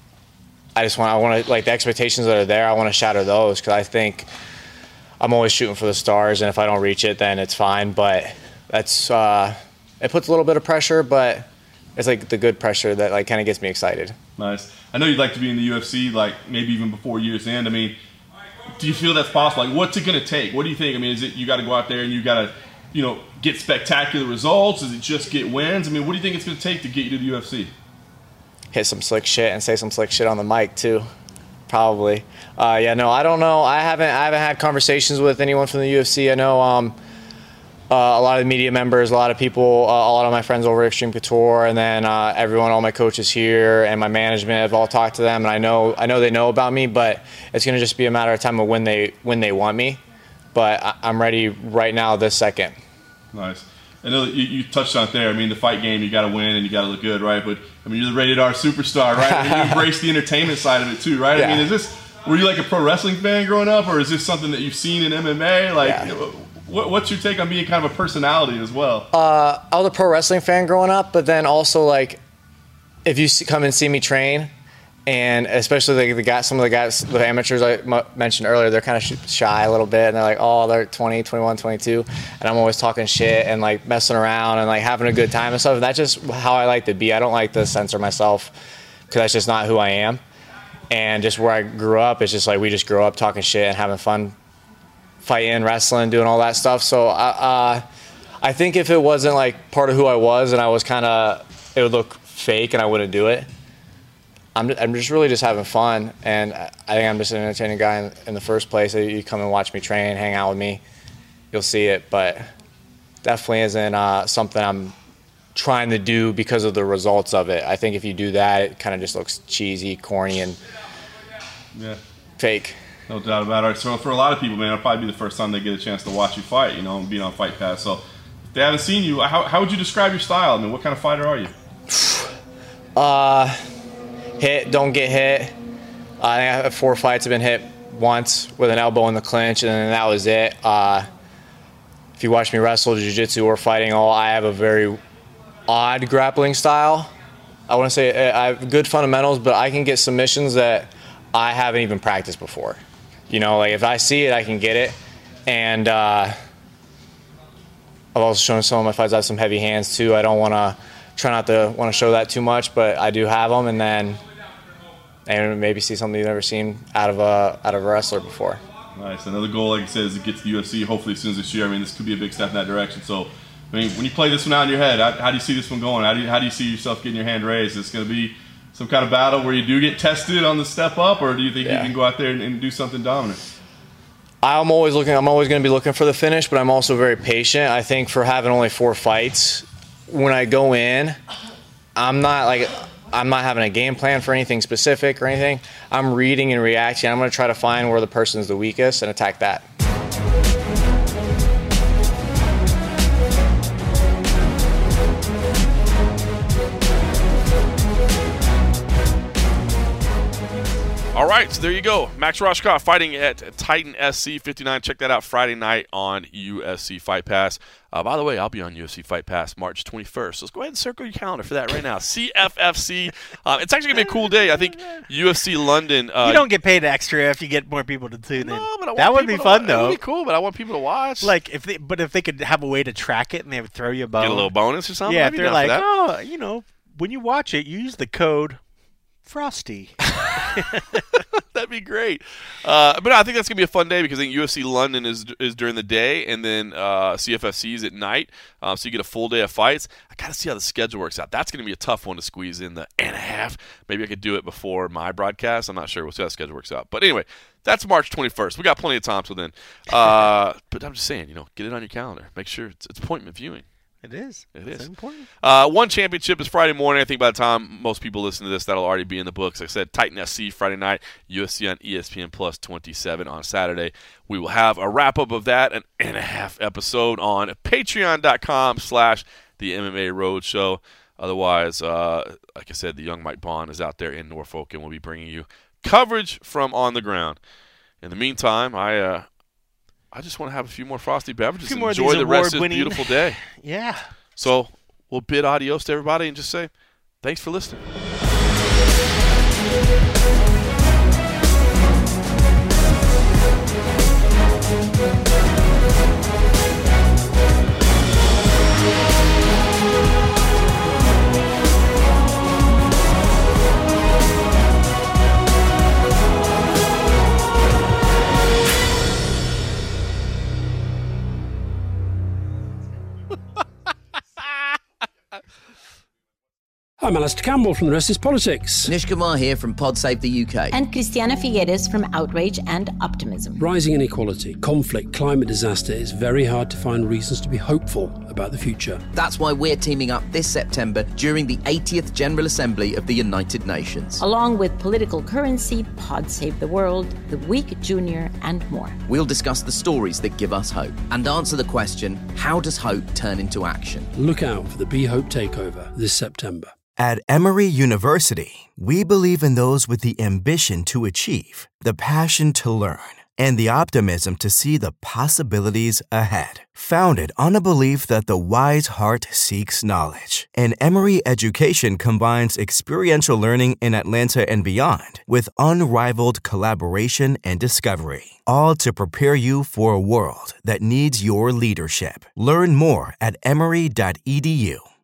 I want to, like, the expectations that are there, I want to shatter those, because I think I'm always shooting for the stars. And if I don't reach it, then it's fine. But that's, it puts a little bit of pressure, but it's like the good pressure that, like, kind of gets me excited. Nice. I know you'd like to be in the UFC, like, maybe even before year's end. I mean, do you feel that's possible? Like, what's it going to take? What do you think? I mean, is it you got to go out there and you got to, get spectacular results? Is it just get wins? I mean, what do you think it's going to take to get you to the UFC? Hit some slick shit and say some slick shit on the mic too, probably. I don't know. I haven't had conversations with anyone from the UFC. I know a lot of the media members, a lot of people, a lot of my friends over at Extreme Couture, and then everyone, all my coaches here and my management have all talked to them, and I know they know about me, but it's going to just be a matter of time of when they want me. But I'm ready right now, this second. Nice. I know that you touched on it there. I mean, the fight game, you got to win and you got to look good, right? But I mean, you're the rated R superstar, right? I mean, you embrace the entertainment side of it too, right? Yeah. I mean, were you like a pro wrestling fan growing up, or is this something that you've seen in MMA? Like, what's your take on being kind of a personality as well? I was a pro wrestling fan growing up, but then also, like, if you come and see me train, and especially some of the guys, the amateurs I mentioned earlier, they're kind of shy a little bit, and they're like, oh, they're 20, 21, 22, and I'm always talking shit and, like, messing around and, like, having a good time and stuff. And that's just how I like to be. I don't like to censor myself, because that's just not who I am. And just where I grew up, it's just like we just grew up talking shit and having fun, fighting, wrestling, doing all that stuff. So I think if it wasn't, like, part of who I was, and I was kind of, it would look fake and I wouldn't do it. I'm just really just having fun, and I think I'm just an entertaining guy in the first place. You come and watch me train, hang out with me, you'll see it. But definitely isn't something I'm trying to do because of the results of it. I think if you do that, it kind of just looks cheesy, corny, and fake. No doubt about it. So for a lot of people, man, it'll probably be the first time they get a chance to watch you fight, being on Fight Pass. So if they haven't seen you, how would you describe your style? I mean, what kind of fighter are you? Hit, don't get hit. I think I have 4 fights. I've been hit once with an elbow in the clinch, and then that was it. If you watch me wrestle, jiu-jitsu, or fighting, I have a very odd grappling style. I want to say I have good fundamentals, but I can get submissions that I haven't even practiced before. Like, if I see it, I can get it. And I've also shown some of my fights I have some heavy hands too. I don't want to try not to want to show that too much, but I do have them, and then maybe see something you've never seen out of a wrestler before. Nice. Another goal, like I said, is to get to the UFC, hopefully as soon as this year. I mean, this could be a big step in that direction. So, I mean, when you play this one out in your head, how do you see this one going? How do you see yourself getting your hand raised? Is it going to be some kind of battle where you do get tested on the step up, or do you think you can go out there and do something dominant? I'm always going to be looking for the finish, but I'm also very patient. I think for having only 4 fights, when I go in, I'm not having a game plan for anything specific or anything. I'm reading and reacting. I'm going to try to find where the person's the weakest and attack that. All right, so there you go. Max Roshkoff fighting at Titan SC 59. Check that out Friday night on UFC Fight Pass. By the way, I'll be on UFC Fight Pass March 21st. So let's go ahead and circle your calendar for that right now. CFFC. It's actually going to be a cool day. I think UFC London. You don't get paid extra if you get more people to tune in. No, but that would be fun, though. It would be cool, but I want people to watch. Like, if they could have a way to track it and they would throw you a bone. Get a little bonus or something? Yeah, if they're like, when you watch it, you use the code FROSTY. That'd be great. But I think that's going to be a fun day because I think UFC London is during the day and then CFFC is at night. So you get a full day of fights. I got to see how the schedule works out. That's going to be a tough one to squeeze in the and a half. Maybe I could do it before my broadcast. I'm not sure. We'll see how the schedule works out. But anyway, that's March 21st. We got plenty of time till then. But I'm just saying, get it on your calendar. Make sure it's appointment viewing. It is. It's important. One championship is Friday morning. I think by the time most people listen to this, that'll already be in the books. Like I said, Titan SC Friday night, UFC on ESPN Plus 27 on Saturday. We will have a wrap-up of that, an and a half episode on patreon.com/the MMA Roadshow. Otherwise, like I said, the young Mike Bond is out there in Norfolk, and we'll be bringing you coverage from on the ground. In the meantime, I just want to have a few more frosty beverages and enjoy the rest of this beautiful day. Yeah. So we'll bid adios to everybody and just say thanks for listening. I'm Alistair Campbell from The Rest is Politics. Nish Kumar here from Pod Save the UK. And Christiana Figueres from Outrage and Optimism. Rising inequality, conflict, climate disaster, it's very hard to find reasons to be hopeful about the future. That's why we're teaming up this September during the 80th General Assembly of the United Nations. Along with Political Currency, Pod Save the World, The Week Junior, and more. We'll discuss the stories that give us hope and answer the question, how does hope turn into action? Look out for the Be Hope Takeover this September. At Emory University, we believe in those with the ambition to achieve, the passion to learn, and the optimism to see the possibilities ahead. Founded on a belief that the wise heart seeks knowledge, and Emory education combines experiential learning in Atlanta and beyond with unrivaled collaboration and discovery, all to prepare you for a world that needs your leadership. Learn more at emory.edu.